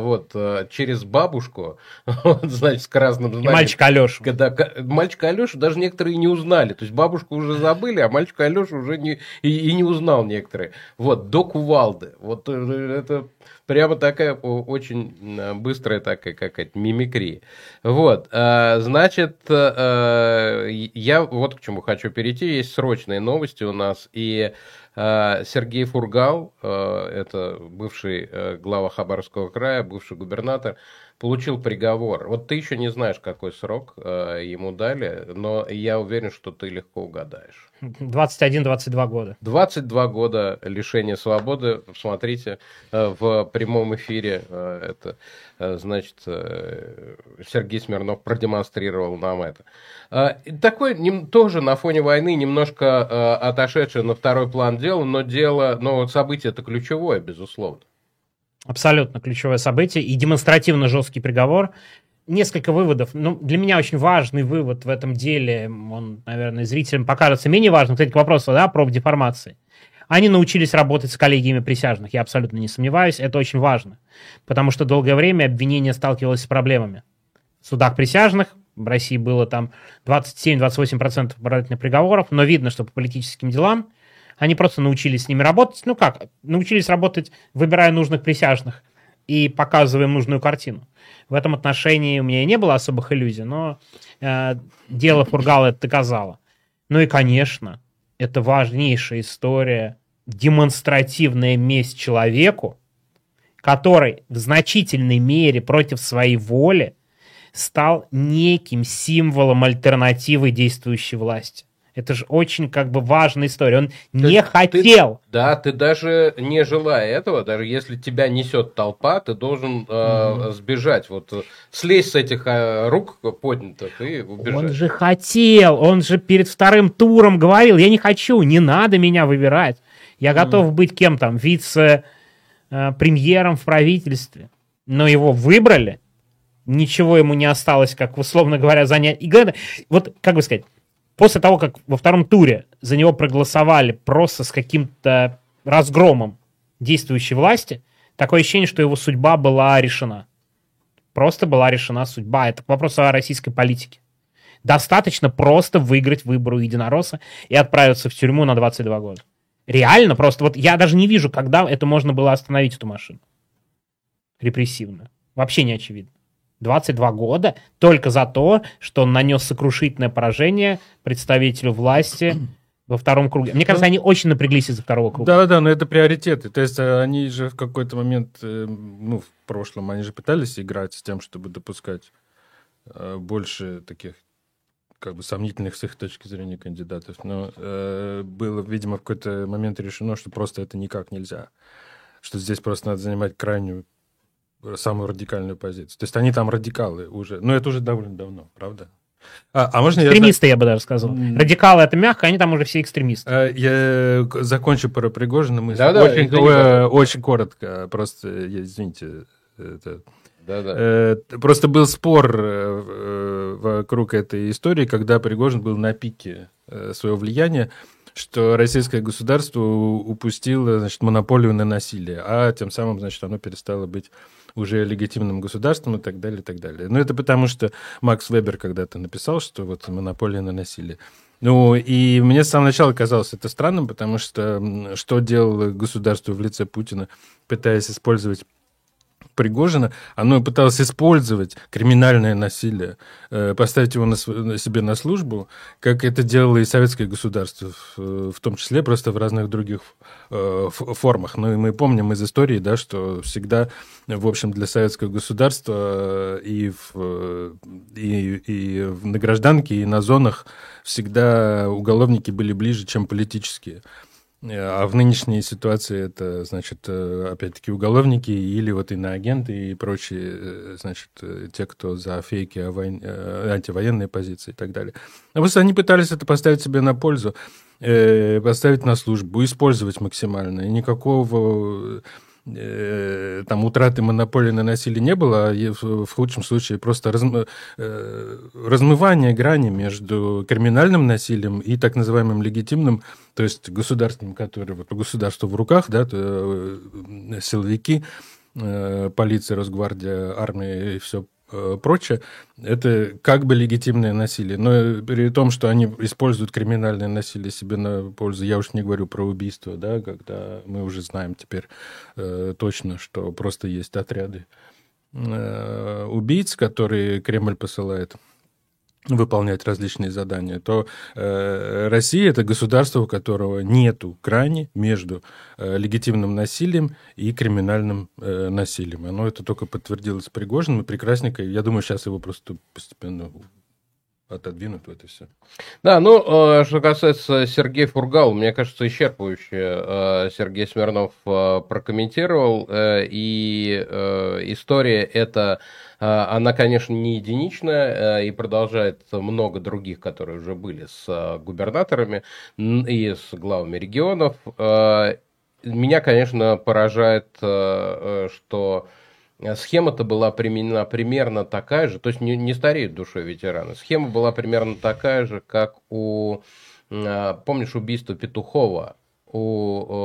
через бабушку, значит, с красным знанием. И мальчика Алешу. Мальчика Алешу даже некоторые не узнали. То есть бабушку уже забыли, а мальчика Алешу уже не узнал некоторые. До кувалды. Это прямо такая очень быстрая такая какая-то мимикрия. Значит, я вот к чему хочу перейти. Есть срочные новости у нас. И Сергей Фургал, это бывший глава Хабаровского края, бывший губернатор, получил приговор. Ты еще не знаешь, какой срок ему дали, но я уверен, что ты легко угадаешь. 21-22 года. 22 года лишения свободы. Посмотрите, в прямом эфире это, значит, Сергей Смирнов продемонстрировал нам это. Такой тоже на фоне войны немножко отошедшее на второй план дело, но событие это ключевое, безусловно. Абсолютно ключевое событие и демонстративно жесткий приговор. Несколько выводов. Для меня очень важный вывод в этом деле, он, наверное, зрителям покажется менее важным. Кстати, к вопросу, да, про деформации. Они научились работать с коллегиями присяжных, я абсолютно не сомневаюсь, это очень важно. Потому что долгое время обвинение сталкивалось с проблемами. В судах присяжных в России было там 27-28% оправдательных приговоров, но видно, что по политическим делам они просто научились с ними работать. Научились работать, выбирая нужных присяжных и показывая им нужную картину. В этом отношении у меня и не было особых иллюзий, но дело Фургала это доказало. И, конечно, это важнейшая история, демонстративная месть человеку, который в значительной мере против своей воли стал неким символом альтернативы действующей власти. Это же очень как бы важная история. Он не хотел. Ты даже не желая этого, даже если тебя несет толпа, ты должен сбежать. Вот слезть с этих рук поднятых и убежать. Он же хотел, он же перед вторым туром говорил: я не хочу, не надо меня выбирать. Я готов быть кем там, вице-премьером в правительстве. Но его выбрали, ничего ему не осталось, как условно говоря, занять. И вот, как бы сказать, после того, как во втором туре за него проголосовали просто с каким-то разгромом действующей власти, такое ощущение, что его судьба была решена. Просто была решена судьба. Это вопрос о российской политике. Достаточно просто выиграть выборы у единоросса и отправиться в тюрьму на 22 года. Реально просто. Вот я даже не вижу, когда это можно было остановить, эту машину. Репрессивно. Вообще не очевидно. 22 года только за то, что он нанес сокрушительное поражение представителю власти во втором круге. Мне кажется, они очень напряглись из-за второго круга. Да, но это приоритеты. То есть они же в какой-то момент, в прошлом, они же пытались играть с тем, чтобы допускать больше таких как бы сомнительных с их точки зрения кандидатов. Но было, видимо, в какой-то момент решено, что просто это никак нельзя. Что здесь просто надо занимать крайнюю, самую радикальную позицию. То есть они там радикалы уже. Но это уже довольно давно, правда? Можно экстремисты, я бы даже сказал. Радикалы — это мягко, они там уже все экстремисты. Я закончу про Пригожина мысль. Очень коротко. Просто, извините. Просто был спор вокруг этой истории, когда Пригожин был на пике своего влияния, что российское государство упустило, значит, монополию на насилие, а тем самым, значит, оно перестало быть уже легитимным государством и так далее, и так далее. Ну, это потому, что Макс Вебер когда-то написал, что вот монополия на насилие. Ну, и мне с самого начала казалось это странным, потому что делало государство в лице Путина, пытаясь использовать Пригожина, оно пыталось использовать криминальное насилие, поставить его себе на службу, как это делало и советское государство, в том числе просто в разных других формах. Ну и мы помним из истории, да, что всегда, в общем, для советского государства на гражданке, и на зонах всегда уголовники были ближе, чем политические. А в нынешней ситуации это, значит, опять-таки уголовники или вот иноагенты и прочие, значит, те, кто за фейки, антивоенные позиции и так далее. А просто они пытались это поставить себе на пользу, поставить на службу, использовать максимально. И никакого там утраты монополии на насилие не было, а в худшем случае просто размывание грани между криминальным насилием и так называемым легитимным, то есть государственным, которое вот у государства в руках, да, силовики, полиция, Росгвардия, армия и все прочее, это как бы легитимное насилие. Но при том, что они используют криминальное насилие себе на пользу, я уж не говорю про убийство, да, когда мы уже знаем теперь точно, что просто есть отряды убийц, которые Кремль посылает выполнять различные задания, то Россия — это государство, у которого нету грани между легитимным насилием и криминальным насилием. Оно это только подтвердилось Пригожиным и Прекрасником. Я думаю, сейчас его просто постепенно отодвинут, вот и все. Да, ну, что касается Сергея Фургала, мне кажется, исчерпывающе Сергей Смирнов прокомментировал, и история эта, она, конечно, не единичная, и продолжает много других, которые уже были с губернаторами и с главами регионов. Меня, конечно, поражает, что схема-то была применена примерно такая же, то есть не стареют душой ветераны. Схема была примерно такая же, как помнишь, убийство Петухова? У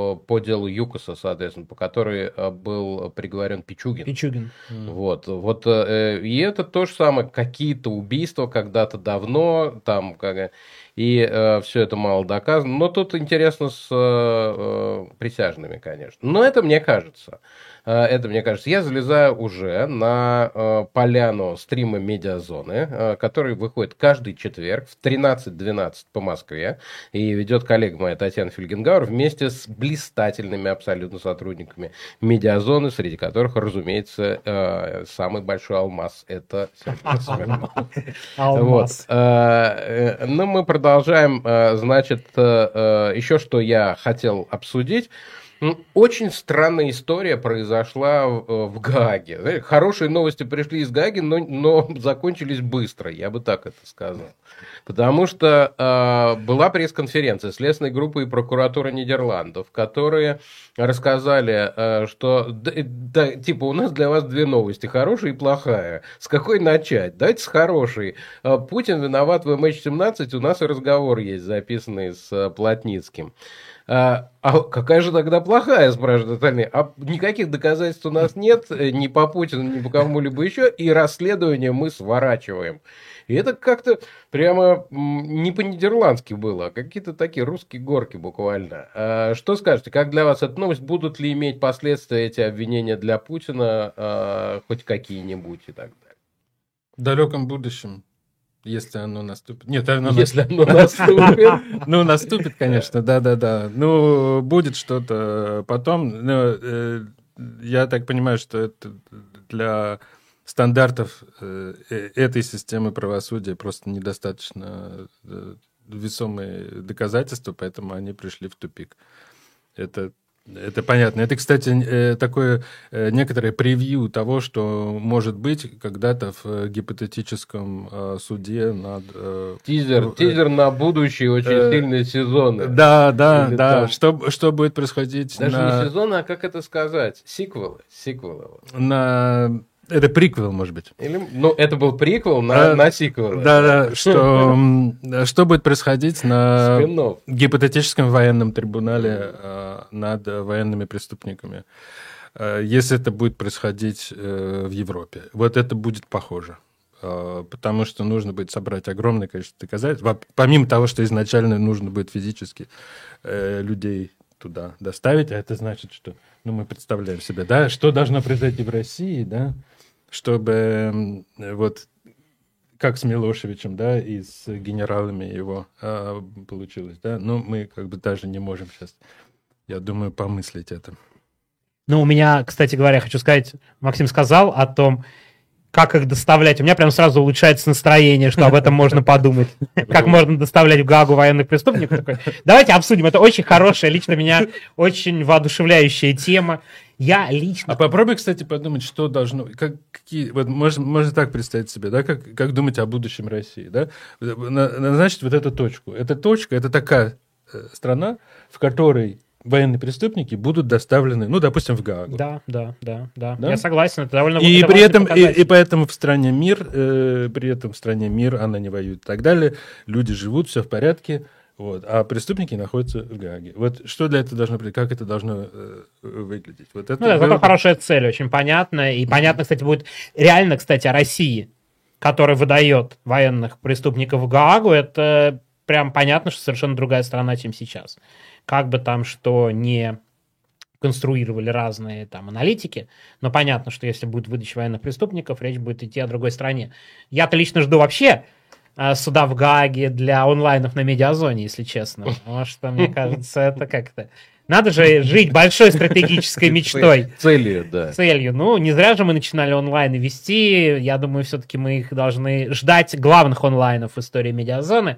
по делу ЮКОСа, соответственно, по которой был приговорен Пичугин. Вот. И это то же самое, какие-то убийства когда-то давно, там, и все это мало доказано. Но тут интересно с присяжными, конечно. Но это мне кажется. Я залезаю уже на поляну стрима «Медиазоны», который выходит каждый четверг в 13:12 по Москве. И ведет коллега моя Татьяна Фельгенгауэр вместе с блистательными абсолютно сотрудниками «Медиазоны», среди которых, разумеется, самый большой алмаз – это Сергей Смирнов. Алмаз. Но мы продолжаем. Значит, еще что я хотел обсудить. Очень странная история произошла в Гааге. Знаете, хорошие новости пришли из Гааги, но закончились быстро, я бы так это сказал. Потому что была пресс-конференция Следственной группы и прокуратуры Нидерландов, которые рассказали, что типа у нас для вас две новости, хорошая и плохая. С какой начать? Давайте с хорошей. Путин виноват в MH17, у нас и разговор есть, записанный с Плотницким. А какая же тогда плохая, спрашивают остальные. А никаких доказательств у нас нет, ни по Путину, ни по кому-либо еще, и расследование мы сворачиваем. И это как-то прямо не по-нидерландски было, а какие-то такие русские горки буквально. Что скажете, как для вас эта новость? Будут ли иметь последствия эти обвинения для Путина, хоть какие-нибудь и так далее? В далеком будущем. Если оно наступит. Нет, если оно наступит. Ну, наступит, конечно, да. Ну, будет что-то потом. Но я так понимаю, что это для стандартов этой системы правосудия просто недостаточно весомые доказательства, поэтому они пришли в тупик. Это понятно. Это, кстати, такое некоторое превью того, что может быть когда-то в гипотетическом суде над... Тизер на будущие очень сильные сезоны. Да. Что будет происходить даже не сезоны, а как это сказать? Сиквелы. Это приквел, может быть. Это был приквел на сиквел. Да. Что будет происходить на гипотетическом военном трибунале над военными преступниками, если это будет происходить в Европе? Вот это будет похоже. Потому что нужно будет собрать огромное количество доказательств. Помимо того, что изначально нужно будет физически людей туда доставить, а это значит, что мы представляем себе, да, что должно произойти в России, да, чтобы вот как с Милошевичем, да, и с генералами его получилось, да, мы как бы даже не можем сейчас, я думаю, помыслить это. У меня, кстати говоря, хочу сказать, Максим сказал о том, как их доставлять. У меня прям сразу улучшается настроение, что об этом можно подумать. Как можно доставлять в Гаагу военных преступников. Давайте обсудим. Это очень хорошая, лично меня очень воодушевляющая тема. Я лично... А попробуй, кстати, подумать, что должно... Вот можно так представить себе, да, как думать о будущем России, да? Назначить вот эту точку. Эта точка, это такая страна, в которой военные преступники будут доставлены, допустим, в Гаагу. Да. Я согласен, это довольно и при этом и поэтому в стране мир, она не воюет и так далее, люди живут, все в порядке, а преступники находятся в Гааге. Вот что для этого должно быть, как это должно выглядеть? Вот это это хорошая цель, очень понятная, и понятно, кстати, будет реально, кстати, о России, которая выдает военных преступников в Гаагу, это прям понятно, что совершенно другая страна, чем сейчас. Как бы там что не конструировали разные там аналитики, но понятно, что если будет выдача военных преступников, речь будет идти о другой стране. Я-то лично жду вообще суда в Гааге для онлайнов на Медиазоне, если честно. Потому что, мне кажется, это как-то... Надо же жить большой стратегической мечтой. Целью, да. Целью. Не зря же мы начинали онлайны вести. Я думаю, все-таки мы их должны ждать, главных онлайнов в истории Медиазоны.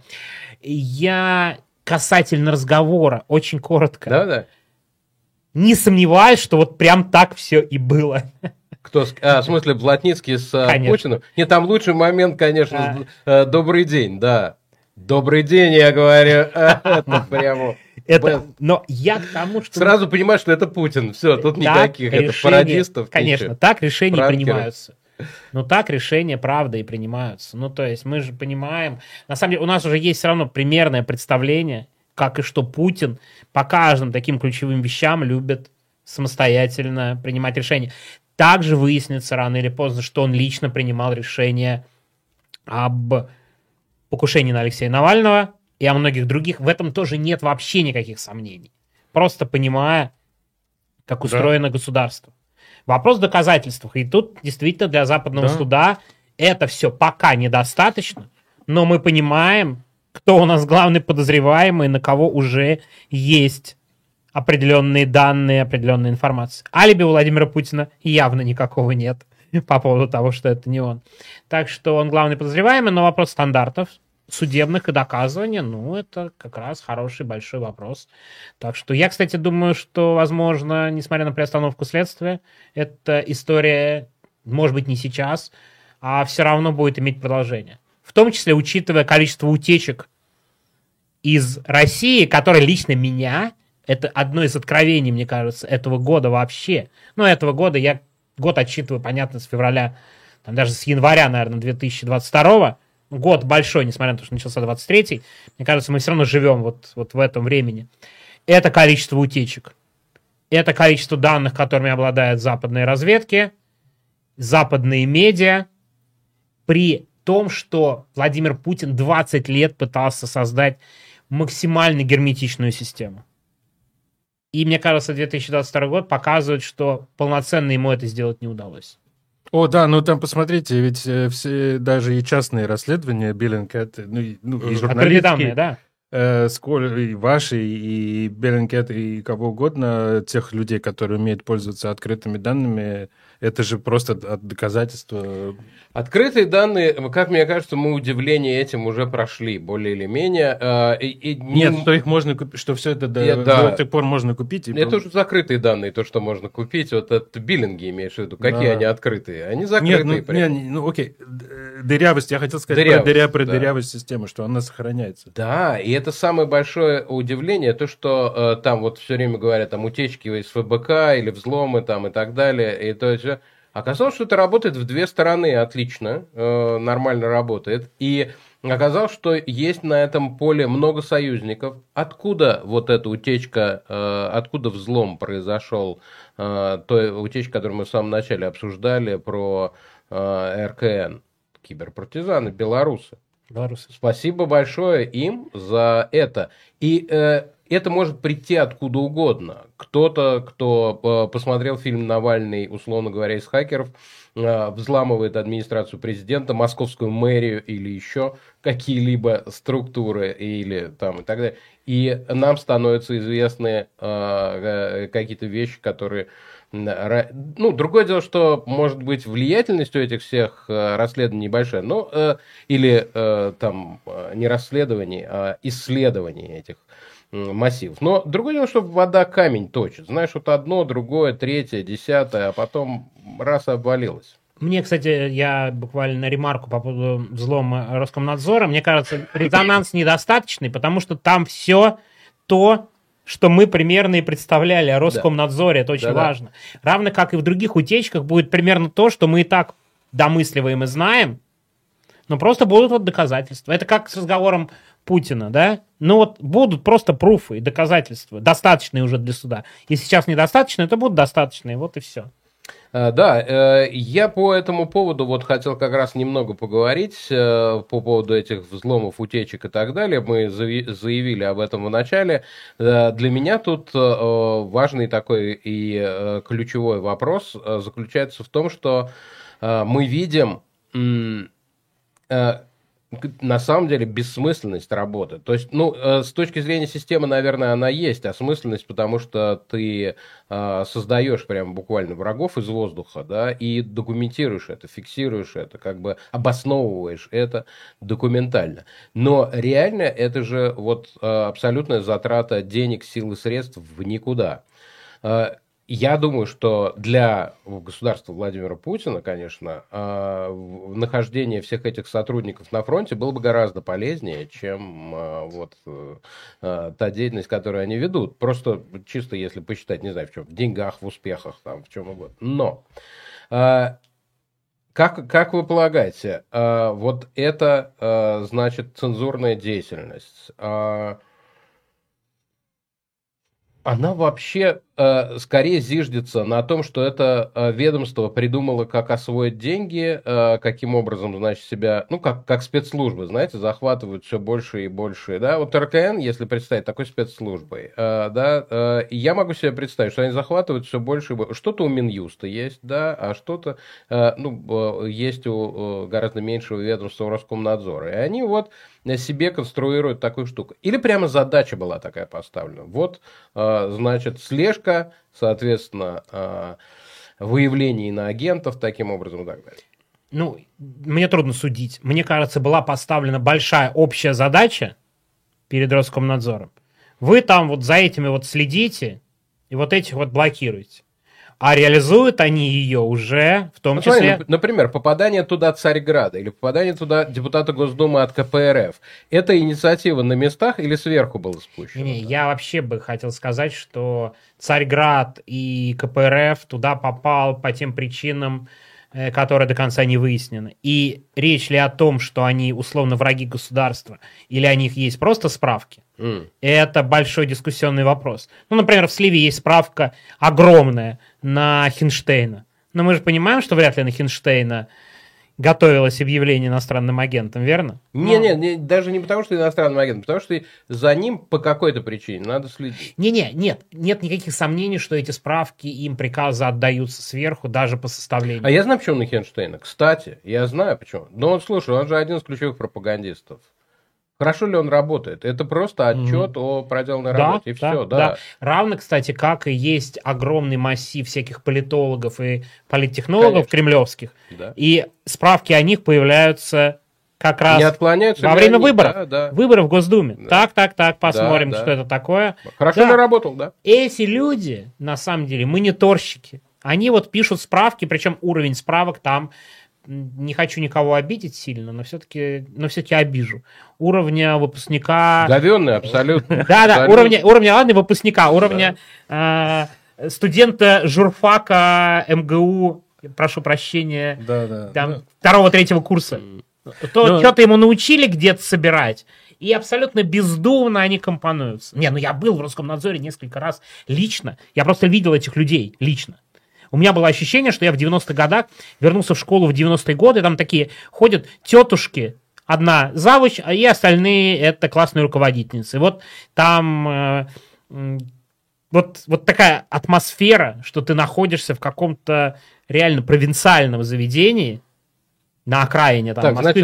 Я касательно разговора, очень коротко. Да. Не сомневаюсь, что вот прям так все и было. В смысле, Плотницкий с Путиным? Нет, там лучший момент, конечно, добрый день, да. Добрый день, я говорю. Это прямо... Но я к тому, что... Сразу понимаешь, что это Путин. Все, тут никаких пародистов. Конечно, так решения принимаются. Так решения, правда, и принимаются. То есть мы же понимаем... На самом деле у нас уже есть все равно примерное представление, как и что Путин по каждым таким ключевым вещам любит самостоятельно принимать решения. Также выяснится рано или поздно, что он лично принимал решение об покушении на Алексея Навального и о многих других. В этом тоже нет вообще никаких сомнений. Просто понимая, как устроено государство. Вопрос в доказательствах. И тут действительно для западного суда это все пока недостаточно, но мы понимаем, кто у нас главный подозреваемый, на кого уже есть определенные данные, определенная информация. Алиби у Владимира Путина явно никакого нет по поводу того, что это не он. Так что он главный подозреваемый, но вопрос стандартов судебных и доказывания, ну, это как раз хороший большой вопрос. Так что я, кстати, думаю, что, возможно, несмотря на приостановку следствия, эта история, может быть, не сейчас, а все равно будет иметь продолжение. В том числе, учитывая количество утечек из России, которые лично меня, это одно из откровений, мне кажется, этого года вообще. Ну, этого года я год отсчитываю, понятно, с февраля, там, даже с января, наверное, 2022. Год большой, несмотря на то, что начался 23-й. Мне кажется, мы все равно живем вот в этом времени. Это количество утечек. Это количество данных, которыми обладают западные разведки, западные медиа, при том, что Владимир Путин 20 лет пытался создать максимально герметичную систему. И, мне кажется, 2022 год показывает, что полноценно ему это сделать не удалось. О, да, ну там посмотрите, ведь все, даже и частные расследования, Bellingcat, и журналистские, данные, да. И ваши, и Bellingcat, и кого угодно, тех людей, которые умеют пользоваться открытыми данными, это же просто доказательство. Открытые данные, как мне кажется, мы удивление этим уже прошли, более или менее. Нет, что их можно купить, что все это до тех пор можно купить. Это уже закрытые данные, то, что можно купить. Вот это биллинги, имеешь в виду. Какие они открытые? Они закрытые. Нет, окей. Дырявость, я хотел сказать про дырявость системы, что она сохраняется. Да, и это самое большое удивление, то, что там вот все время говорят, там утечки из ФБК или взломы там и так далее, и то есть оказалось, что это работает в две стороны отлично, нормально работает, и оказалось, что есть на этом поле много союзников. Откуда вот эта утечка, откуда взлом произошел, той утечка, которую мы в самом начале обсуждали про РКН, киберпартизаны, белорусы. Спасибо большое им за это. И это может прийти откуда угодно. Кто-то, кто посмотрел фильм «Навальный», условно говоря, из хакеров, взламывает администрацию президента, московскую мэрию или еще какие-либо структуры или там и так далее. И нам становятся известны какие-то вещи, которые... Ну, другое дело, что, может быть, влиятельность у этих всех расследований небольшая, но, или там не расследований, а исследований этих массивов. Но другое дело, что вода камень точит. Знаешь, вот одно, другое, третье, десятое, а потом раз обвалилось. Мне, кстати, я буквально ремарку по поводу взлома Роскомнадзора. Мне кажется, резонанс недостаточный, потому что там все то, что мы примерно и представляли о Роскомнадзоре, это очень важно. Равно как и в других утечках будет примерно то, что мы и так домысливаем и знаем, но просто будут вот доказательства. Это как с разговором Путина, да? Ну вот будут просто пруфы и доказательства, достаточные уже для суда. Если сейчас недостаточно, то будут достаточные, вот и все. Да, я по этому поводу вот хотел как раз немного поговорить по поводу этих взломов, утечек и так далее. Мы заявили об этом в начале. Для меня тут важный такой и ключевой вопрос заключается в том, что мы видим на самом деле бессмысленность работы. То есть, ну, с точки зрения системы, наверное, она есть осмысленность, потому что ты создаешь прям буквально врагов из воздуха, да, и документируешь это, фиксируешь это, как бы обосновываешь это документально. Но реально это же вот абсолютная затрата денег, сил и средств в никуда. Я думаю, что для государства Владимира Путина, конечно, нахождение всех этих сотрудников на фронте было бы гораздо полезнее, чем вот та деятельность, которую они ведут. Просто чисто если посчитать, не знаю, в чем, в деньгах, в успехах, там, в чем угодно. Но как вы полагаете, вот это, значит, цензурная деятельность, Она вообще скорее зиждется на том, что это ведомство придумало, как освоить деньги, каким образом, значит, себя, ну, как спецслужбы, знаете, захватывают все больше и больше. Да? Вот РКН, если представить такой спецслужбой, да, я могу себе представить, что они захватывают все больше и больше. Что-то у Минюста есть, да, а что-то есть у гораздо меньшего ведомства Роскомнадзора. И они вот себе конструируют такую штуку. Или прямо задача была такая поставлена. Вот, значит, слежка, соответственно, выявление иноагентов таким образом и так далее. Ну, мне трудно судить. Мне кажется, была поставлена большая общая задача перед Роскомнадзором. Вы там вот за этими вот следите и вот этих вот блокируете. А реализуют они ее уже, в том числе... Например, попадание туда Царьграда или попадание туда депутата Госдумы от КПРФ. Это инициатива на местах или сверху была спущена? Не, я вообще бы хотел сказать, что Царьград и КПРФ туда попал по тем причинам, которые до конца не выяснены. И речь ли о том, что они условно враги государства, или о них есть просто справки, это большой дискуссионный вопрос. Ну, например, в Сливе есть справка огромная на Хинштейна. Но мы же понимаем, что вряд ли на Хинштейна готовилось объявление иностранным агентом, верно? Не, даже не потому, что иностранным агентом, потому что за ним по какой-то причине надо следить. Нет никаких сомнений, что эти справки, им приказы отдаются сверху, даже по составлению. А я знаю, почему на Хинштейна. Кстати, я знаю, почему. Но он, слушай, он же один из ключевых пропагандистов. Хорошо ли он работает? Это просто отчет о проделанной работе, и все, да. Равно, кстати, как и есть огромный массив всяких политологов и политтехнологов кремлевских, да. И справки о них появляются как раз во время выборов. Да. Выборов в Госдуме. Да. Так, посмотрим, что это такое. Хорошо ли работал, да. Эти люди, на самом деле, мониторщики. Они вот пишут справки, причем уровень справок там... Не хочу никого обидеть сильно, но все-таки обижу. Уровня выпускника... Говенный, абсолютно. Да, уровня, ладно, выпускника, уровня студента журфака МГУ, прошу прощения, там, 2-3 курса. Что-то ему научили где-то собирать, и абсолютно бездумно они компонуются. Я был в Роскомнадзоре несколько раз лично, я просто видел этих людей лично. У меня было ощущение, что я в 90-х годах вернулся в школу в 90-е годы, там такие ходят тетушки, одна завуч, и остальные это классные руководительницы. Вот там вот такая атмосфера, что ты находишься в каком-то реально провинциальном заведении, на окраине, там, Москвы в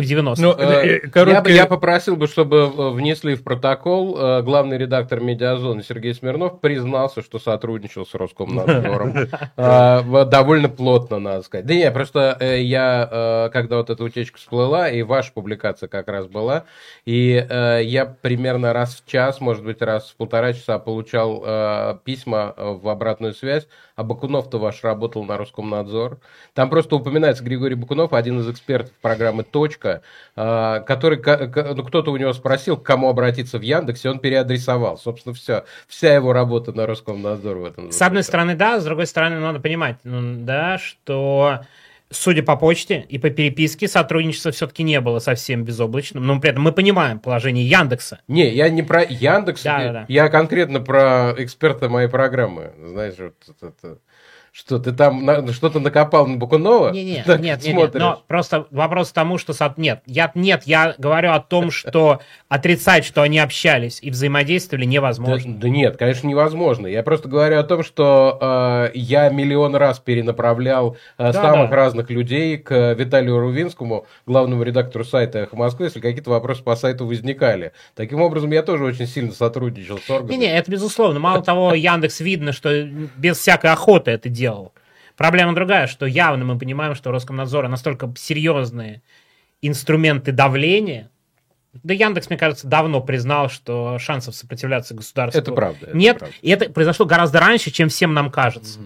90-х. Я попросил бы, чтобы внесли в протокол главный редактор «Медиазоны» Сергей Смирнов признался, что сотрудничал с Роскомнадзором. Довольно плотно, надо сказать. Да нет, просто я, когда вот эта утечка всплыла, и ваша публикация как раз была, и я примерно раз в час, может быть, раз в 1,5 часа получал письма в обратную связь. А Бакунов-то ваш работал на Роскомнадзор. Там просто упоминается Григорий Бакунов, один из экспертов программы «Точка», который, кто-то у него спросил, к кому обратиться в Яндексе, он переадресовал. Собственно, вся его работа на Роскомнадзор в этом. С одной стороны, да, с другой стороны, надо понимать, что... Судя по почте и по переписке, сотрудничество все-таки не было совсем безоблачным. Но при этом мы понимаем положение Яндекса. Не, я не про Яндекс, я конкретно про эксперта моей программы. Знаешь, вот это... Что, ты там что-то накопал на Бакунова? Нет, но просто вопрос к тому, что... я говорю о том, что отрицать, что они общались и взаимодействовали, невозможно. Да нет, конечно, невозможно. Я просто говорю о том, что я миллион раз перенаправлял самых разных людей к Виталию Рувинскому, главному редактору сайта «Эхо Москвы», если какие-то вопросы по сайту возникали. Таким образом, я тоже очень сильно сотрудничал с органами. Это безусловно. Мало того, Яндекс видно, что без всякой охоты это делал. Проблема другая, что явно мы понимаем, что у Роскомнадзора настолько серьезные инструменты давления. Да Яндекс, мне кажется, давно признал, что шансов сопротивляться государству это правда, нет. Правда. И это произошло гораздо раньше, чем всем нам кажется.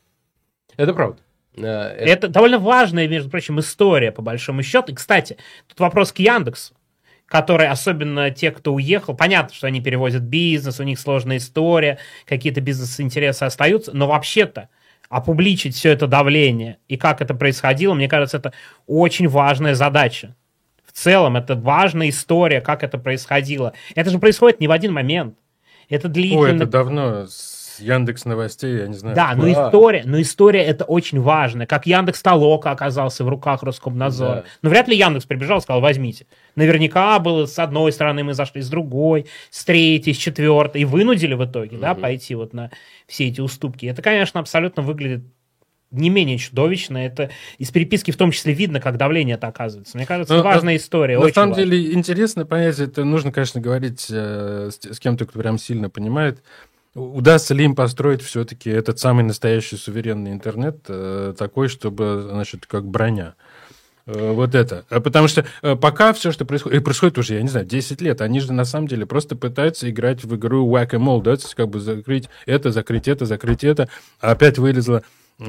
Это правда. Это довольно важная, между прочим, история, по большому счету. И, кстати, тут вопрос к Яндексу, который, особенно те, кто уехал, понятно, что они перевозят бизнес, у них сложная история, какие-то бизнес-интересы остаются, но вообще-то опубличить все это давление и как это происходило, мне кажется, это очень важная задача. В целом, это важная история, как это происходило. Это же происходит не в один момент. Это длительно... это давно. Яндекс новостей, я не знаю. Да, но история это очень важно. Как Яндекс Толока оказался в руках Роскомнадзора. Да. Но вряд ли Яндекс прибежал и сказал, возьмите. Наверняка было с одной стороны мы зашли, с другой, с третьей, с четвертой. И вынудили в итоге, да, пойти вот на все эти уступки. Это, конечно, абсолютно выглядит не менее чудовищно. Это из переписки в том числе видно, как давление это оказывается. Мне кажется, важная история. На самом деле интересно понять, это нужно, конечно, говорить с кем-то, кто прям сильно понимает. Удастся ли им построить все-таки этот самый настоящий суверенный интернет такой, чтобы, значит, как броня? Вот это. Потому что пока все, что происходит, и происходит уже, я не знаю, 10 лет, они же на самом деле просто пытаются играть в игру whack-a-mole, да, то есть как бы закрыть это, закрыть это, а опять вылезло.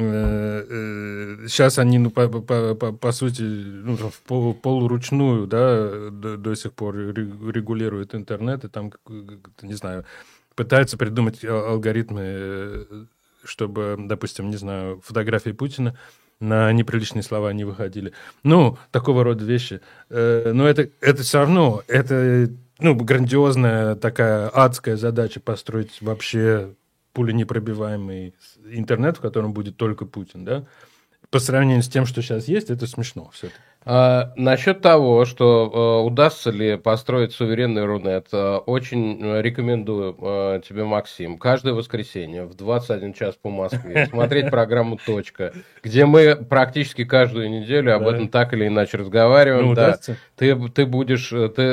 Сейчас они, ну, по сути, ну, полуручную, да, до сих пор регулируют интернет, и там, не знаю, пытаются придумать алгоритмы, чтобы, допустим, не знаю, фотографии Путина на неприличные слова не выходили. Ну, такого рода вещи. Но это все равно, это, ну, грандиозная такая адская задача построить вообще пуленепробиваемый интернет, в котором будет только Путин, да? По сравнению с тем, что сейчас есть, это смешно все-таки. Насчет того, что удастся ли построить суверенный Рунет, очень рекомендую тебе, Максим, каждое воскресенье в 21 час по Москве смотреть программу «Точка», где мы практически каждую неделю об этом так или иначе разговариваем. Ну, да. удастся? Ты будешь...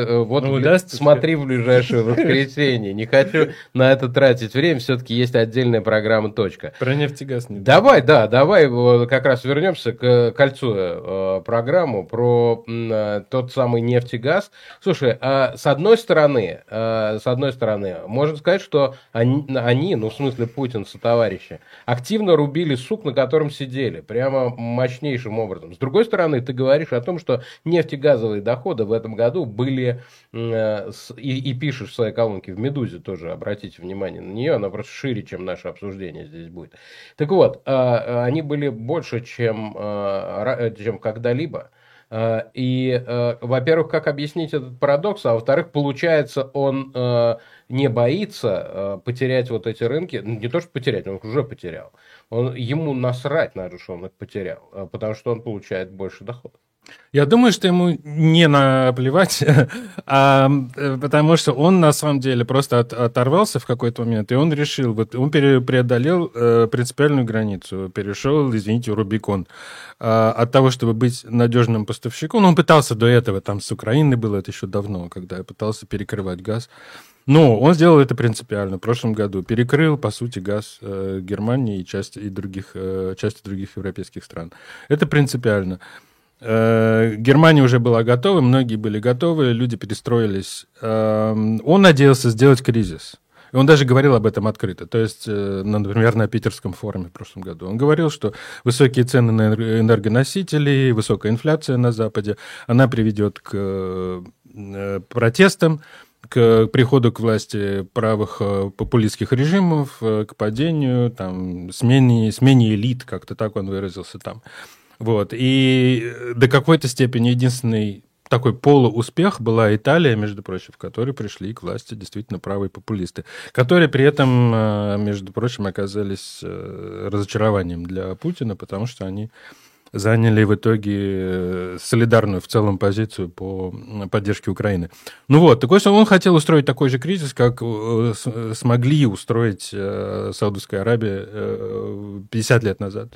смотри в ближайшее воскресенье. Не хочу на это тратить время, все-таки есть отдельная программа «Точка». Про нефть и газ не Давай как раз вернемся к кольцу программу про тот самый нефть и газ. Слушай, с одной стороны, можно сказать, что они, ну, в смысле Путин со товарищи, активно рубили сук, на котором сидели, прямо мощнейшим образом. С другой стороны, ты говоришь о том, что нефтегазовые доходы в этом году были, и пишешь в своей колонке в «Медузе» тоже, обратите внимание на нее, она просто шире, чем наше обсуждение здесь будет. Так вот, они были больше, чем когда-либо. И, во-первых, как объяснить этот парадокс, а во-вторых, получается, он не боится потерять вот эти рынки, не то что потерять, он их уже потерял, ему насрать на что он их потерял, потому что он получает больше доходов. Я думаю, что ему не наплевать, потому что он на самом деле просто оторвался в какой-то момент, и он решил, вот он преодолел принципиальную границу, перешел, извините, Рубикон. От того, чтобы быть надежным поставщиком, он пытался до этого, там с Украины было это еще давно, когда пытался перекрывать газ. Но он сделал это принципиально в прошлом году. Перекрыл, по сути, газ Германии и части других европейских стран. Это принципиально. Германия уже была готова, многие были готовы, люди перестроились. Он надеялся сделать кризис. И он даже говорил об этом открыто. То есть, например, на Питерском форуме в прошлом году. Он говорил, что высокие цены на энергоносители, высокая инфляция на Западе, она приведет к протестам, к приходу к власти правых популистских режимов, к падению, там, смене элит, как-то так он выразился там. Вот. И до какой-то степени единственный такой полууспех была Италия, между прочим, в которой пришли к власти действительно правые популисты, которые при этом, между прочим, оказались разочарованием для Путина, потому что они заняли в итоге солидарную в целом позицию по поддержке Украины. Ну вот, такой, что он хотел устроить такой же кризис, как смогли устроить Саудовская Аравия 50 лет назад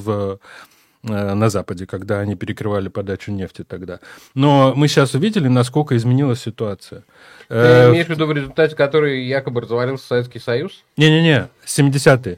на Западе, когда они перекрывали подачу нефти тогда. Но мы сейчас увидели, насколько изменилась ситуация. Ты имеешь в виду в результате, который якобы развалился Советский Союз? Не-не-не, 70-е.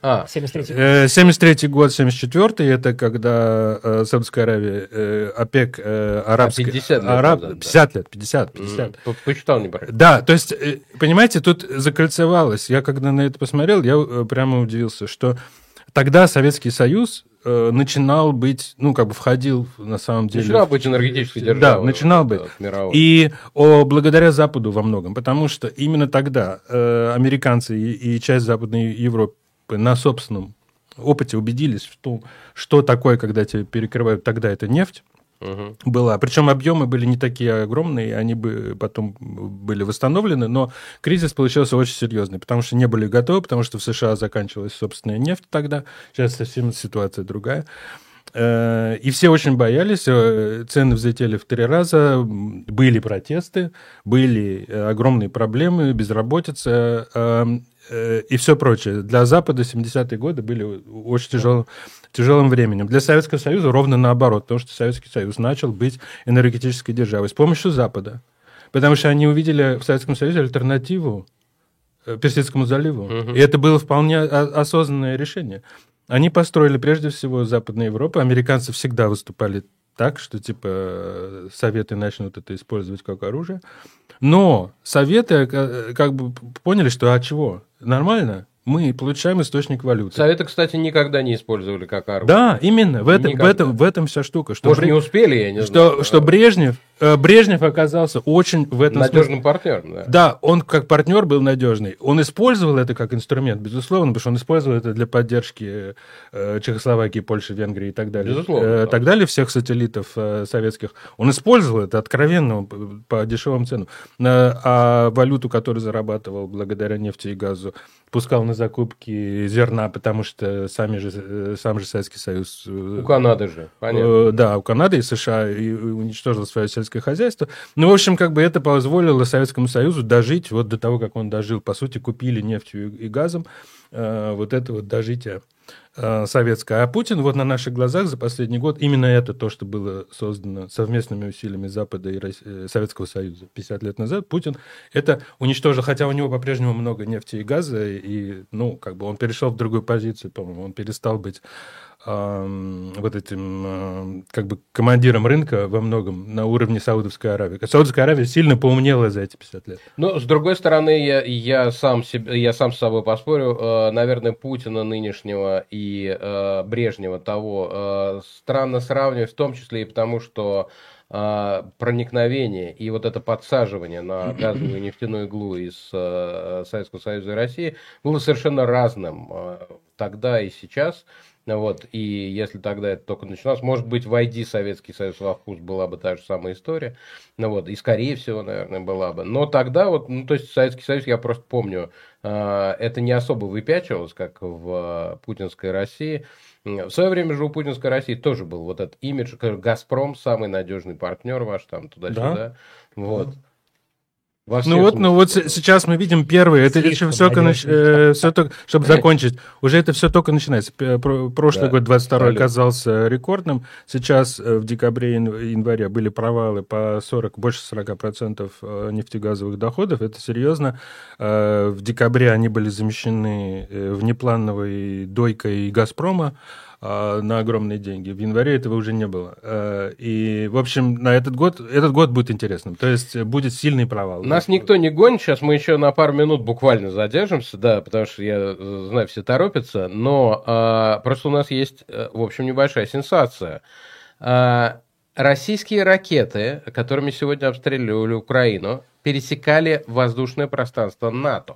73-й год, 74-й, это когда Саудовская Аравия, ОПЕК, арабская... 50 лет. Посчитал неправильно. Да, то есть, понимаете, тут закольцевалось. Я когда на это посмотрел, я прямо удивился, что тогда Советский Союз начинал быть, ну, как бы входил, на самом деле... Начинал быть энергетической державой. Да, начинал быть. И благодаря Западу во многом, потому что именно тогда американцы и часть Западной Европы на собственном опыте убедились в том, что такое, когда тебя перекрывают тогда это нефть, была. Причем объемы были не такие огромные, они бы потом были восстановлены, но кризис получился очень серьезный, потому что не были готовы, потому что в США заканчивалась собственная нефть тогда, сейчас совсем ситуация другая. И все очень боялись, цены взлетели в 3 раза, были протесты, были огромные проблемы, безработица и все прочее. Для Запада 70-е годы были очень тяжелым временем. Для Советского Союза ровно наоборот, потому что Советский Союз начал быть энергетической державой с помощью Запада. Потому что они увидели в Советском Союзе альтернативу Персидскому заливу. И это было вполне осознанное решение. Они построили прежде всего Западную Европу. Американцы всегда выступали так, что типа Советы начнут это использовать как оружие. Но Советы как бы поняли, что чего? Нормально. Мы получаем источник валюты. Советы, кстати, никогда не использовали как оружие. Да, именно. В этом вся штука. Что Может, не успели, я не знаю. Что Брежнев оказался очень в этом надежным партнером. Да. Да, он как партнер был надежный. Он использовал это как инструмент, безусловно, потому что он использовал это для поддержки Чехословакии, Польши, Венгрии и так далее. Безусловно. Так далее, всех сателлитов советских. Он использовал это откровенно по дешевым ценам. А валюту, которую зарабатывал благодаря нефти и газу, пускал на закупки зерна, потому что сам же Советский Союз... У Канады же, понятно. Да, у Канады и США и уничтожил свое сельское хозяйство. Ну, в общем, как бы это позволило Советскому Союзу дожить вот до того, как он дожил. По сути, купили нефтью и газом вот это вот дожитие советское. А Путин вот на наших глазах за последний год, именно это то, что было создано совместными усилиями Запада и Советского Союза 50 лет назад, Путин это уничтожил, хотя у него по-прежнему много нефти и газа, и, ну, как бы он перешел в другую позицию, по-моему, он перестал быть вот этим как бы командиром рынка во многом на уровне Саудовской Аравии. Саудовская Аравия сильно поумнела за эти 50 лет. Но, с другой стороны, я сам с собой поспорю, наверное, Путина нынешнего и Брежнева того странно сравнивать, в том числе и потому, что проникновение и вот это подсаживание на газовую и нефтяную иглу из Советского Союза и России было совершенно разным тогда и сейчас. Вот, и если тогда это только начиналось, может быть, войди Советский Союз во вкус, была бы та же самая история, ну вот, и скорее всего, наверное, была бы. Но тогда вот, ну, то есть Советский Союз, я просто помню, это не особо выпячивалось, как в путинской России. В свое время же у путинской России тоже был вот этот имидж, «Газпром» самый надежный партнер ваш, там, туда-сюда, да. Вот. Ну вот сейчас мы видим первые, это еще все только, чтобы закончить, уже это все только начинается. Прошлый год, 22-й, оказался рекордным. Сейчас в декабре и январе были провалы по больше 40% нефтегазовых доходов. Это серьезно. В декабре они были замещены внеплановой дойкой «Газпрома» на огромные деньги. В январе этого уже не было. И, в общем, на этот год будет интересным. То есть будет сильный провал. Нас никто не гонит. Сейчас мы еще на пару минут буквально задержимся, да, потому что я знаю, все торопятся. Но просто у нас есть, в общем, небольшая сенсация. Российские ракеты, которыми сегодня обстреливали Украину, пересекали воздушное пространство НАТО.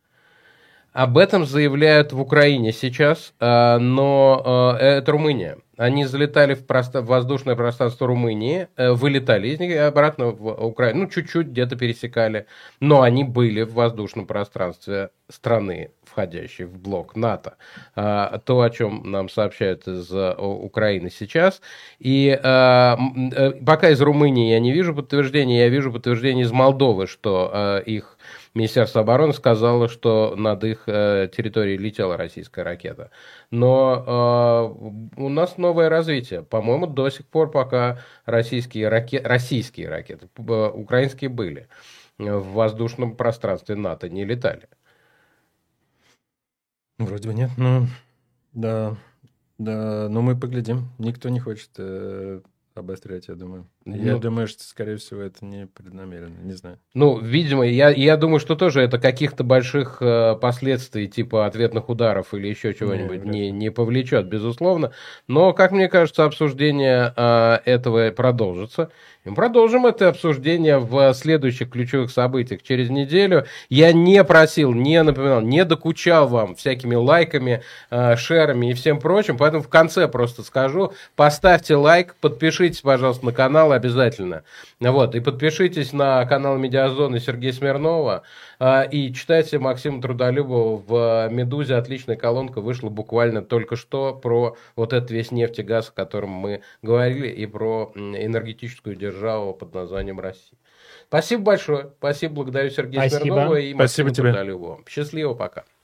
Об этом заявляют в Украине сейчас, но это Румыния. Они залетали в воздушное пространство Румынии, вылетали из них и обратно в Украину. Ну, чуть-чуть где-то пересекали, но они были в воздушном пространстве страны, входящей в блок НАТО. То, о чем нам сообщают из Украины сейчас. И пока из Румынии я не вижу подтверждения, я вижу подтверждение из Молдовы, что их Министерство обороны сказало, что над их территорией летела российская ракета. Но у нас новое развитие. По-моему, до сих пор пока российские ракеты, украинские были, в воздушном пространстве НАТО не летали. Вроде бы нет, но да, но мы поглядим. Никто не хочет обострять, я думаю. Я думаю, что, скорее всего, это не преднамеренно, не знаю. Ну, видимо, я думаю, что тоже это каких-то больших последствий, типа ответных ударов или еще чего-нибудь не повлечет, безусловно. Но, как мне кажется, обсуждение этого продолжится. И мы продолжим это обсуждение в следующих ключевых событиях через неделю. Я не просил, не напоминал, не докучал вам всякими лайками, шерами и всем прочим, поэтому в конце просто скажу, поставьте лайк, подпишитесь, пожалуйста, на канал обязательно. Вот, и подпишитесь на канал Медиазоны Сергея Смирнова и читайте Максима Трудолюбова в «Медузе». Отличная колонка вышла буквально только что про вот этот весь нефть и газ, о котором мы говорили, и про энергетическую державу под названием Россия. Спасибо большое. Спасибо, благодарю Сергея Смирнова и Максима Трудолюбова. Счастливо, пока.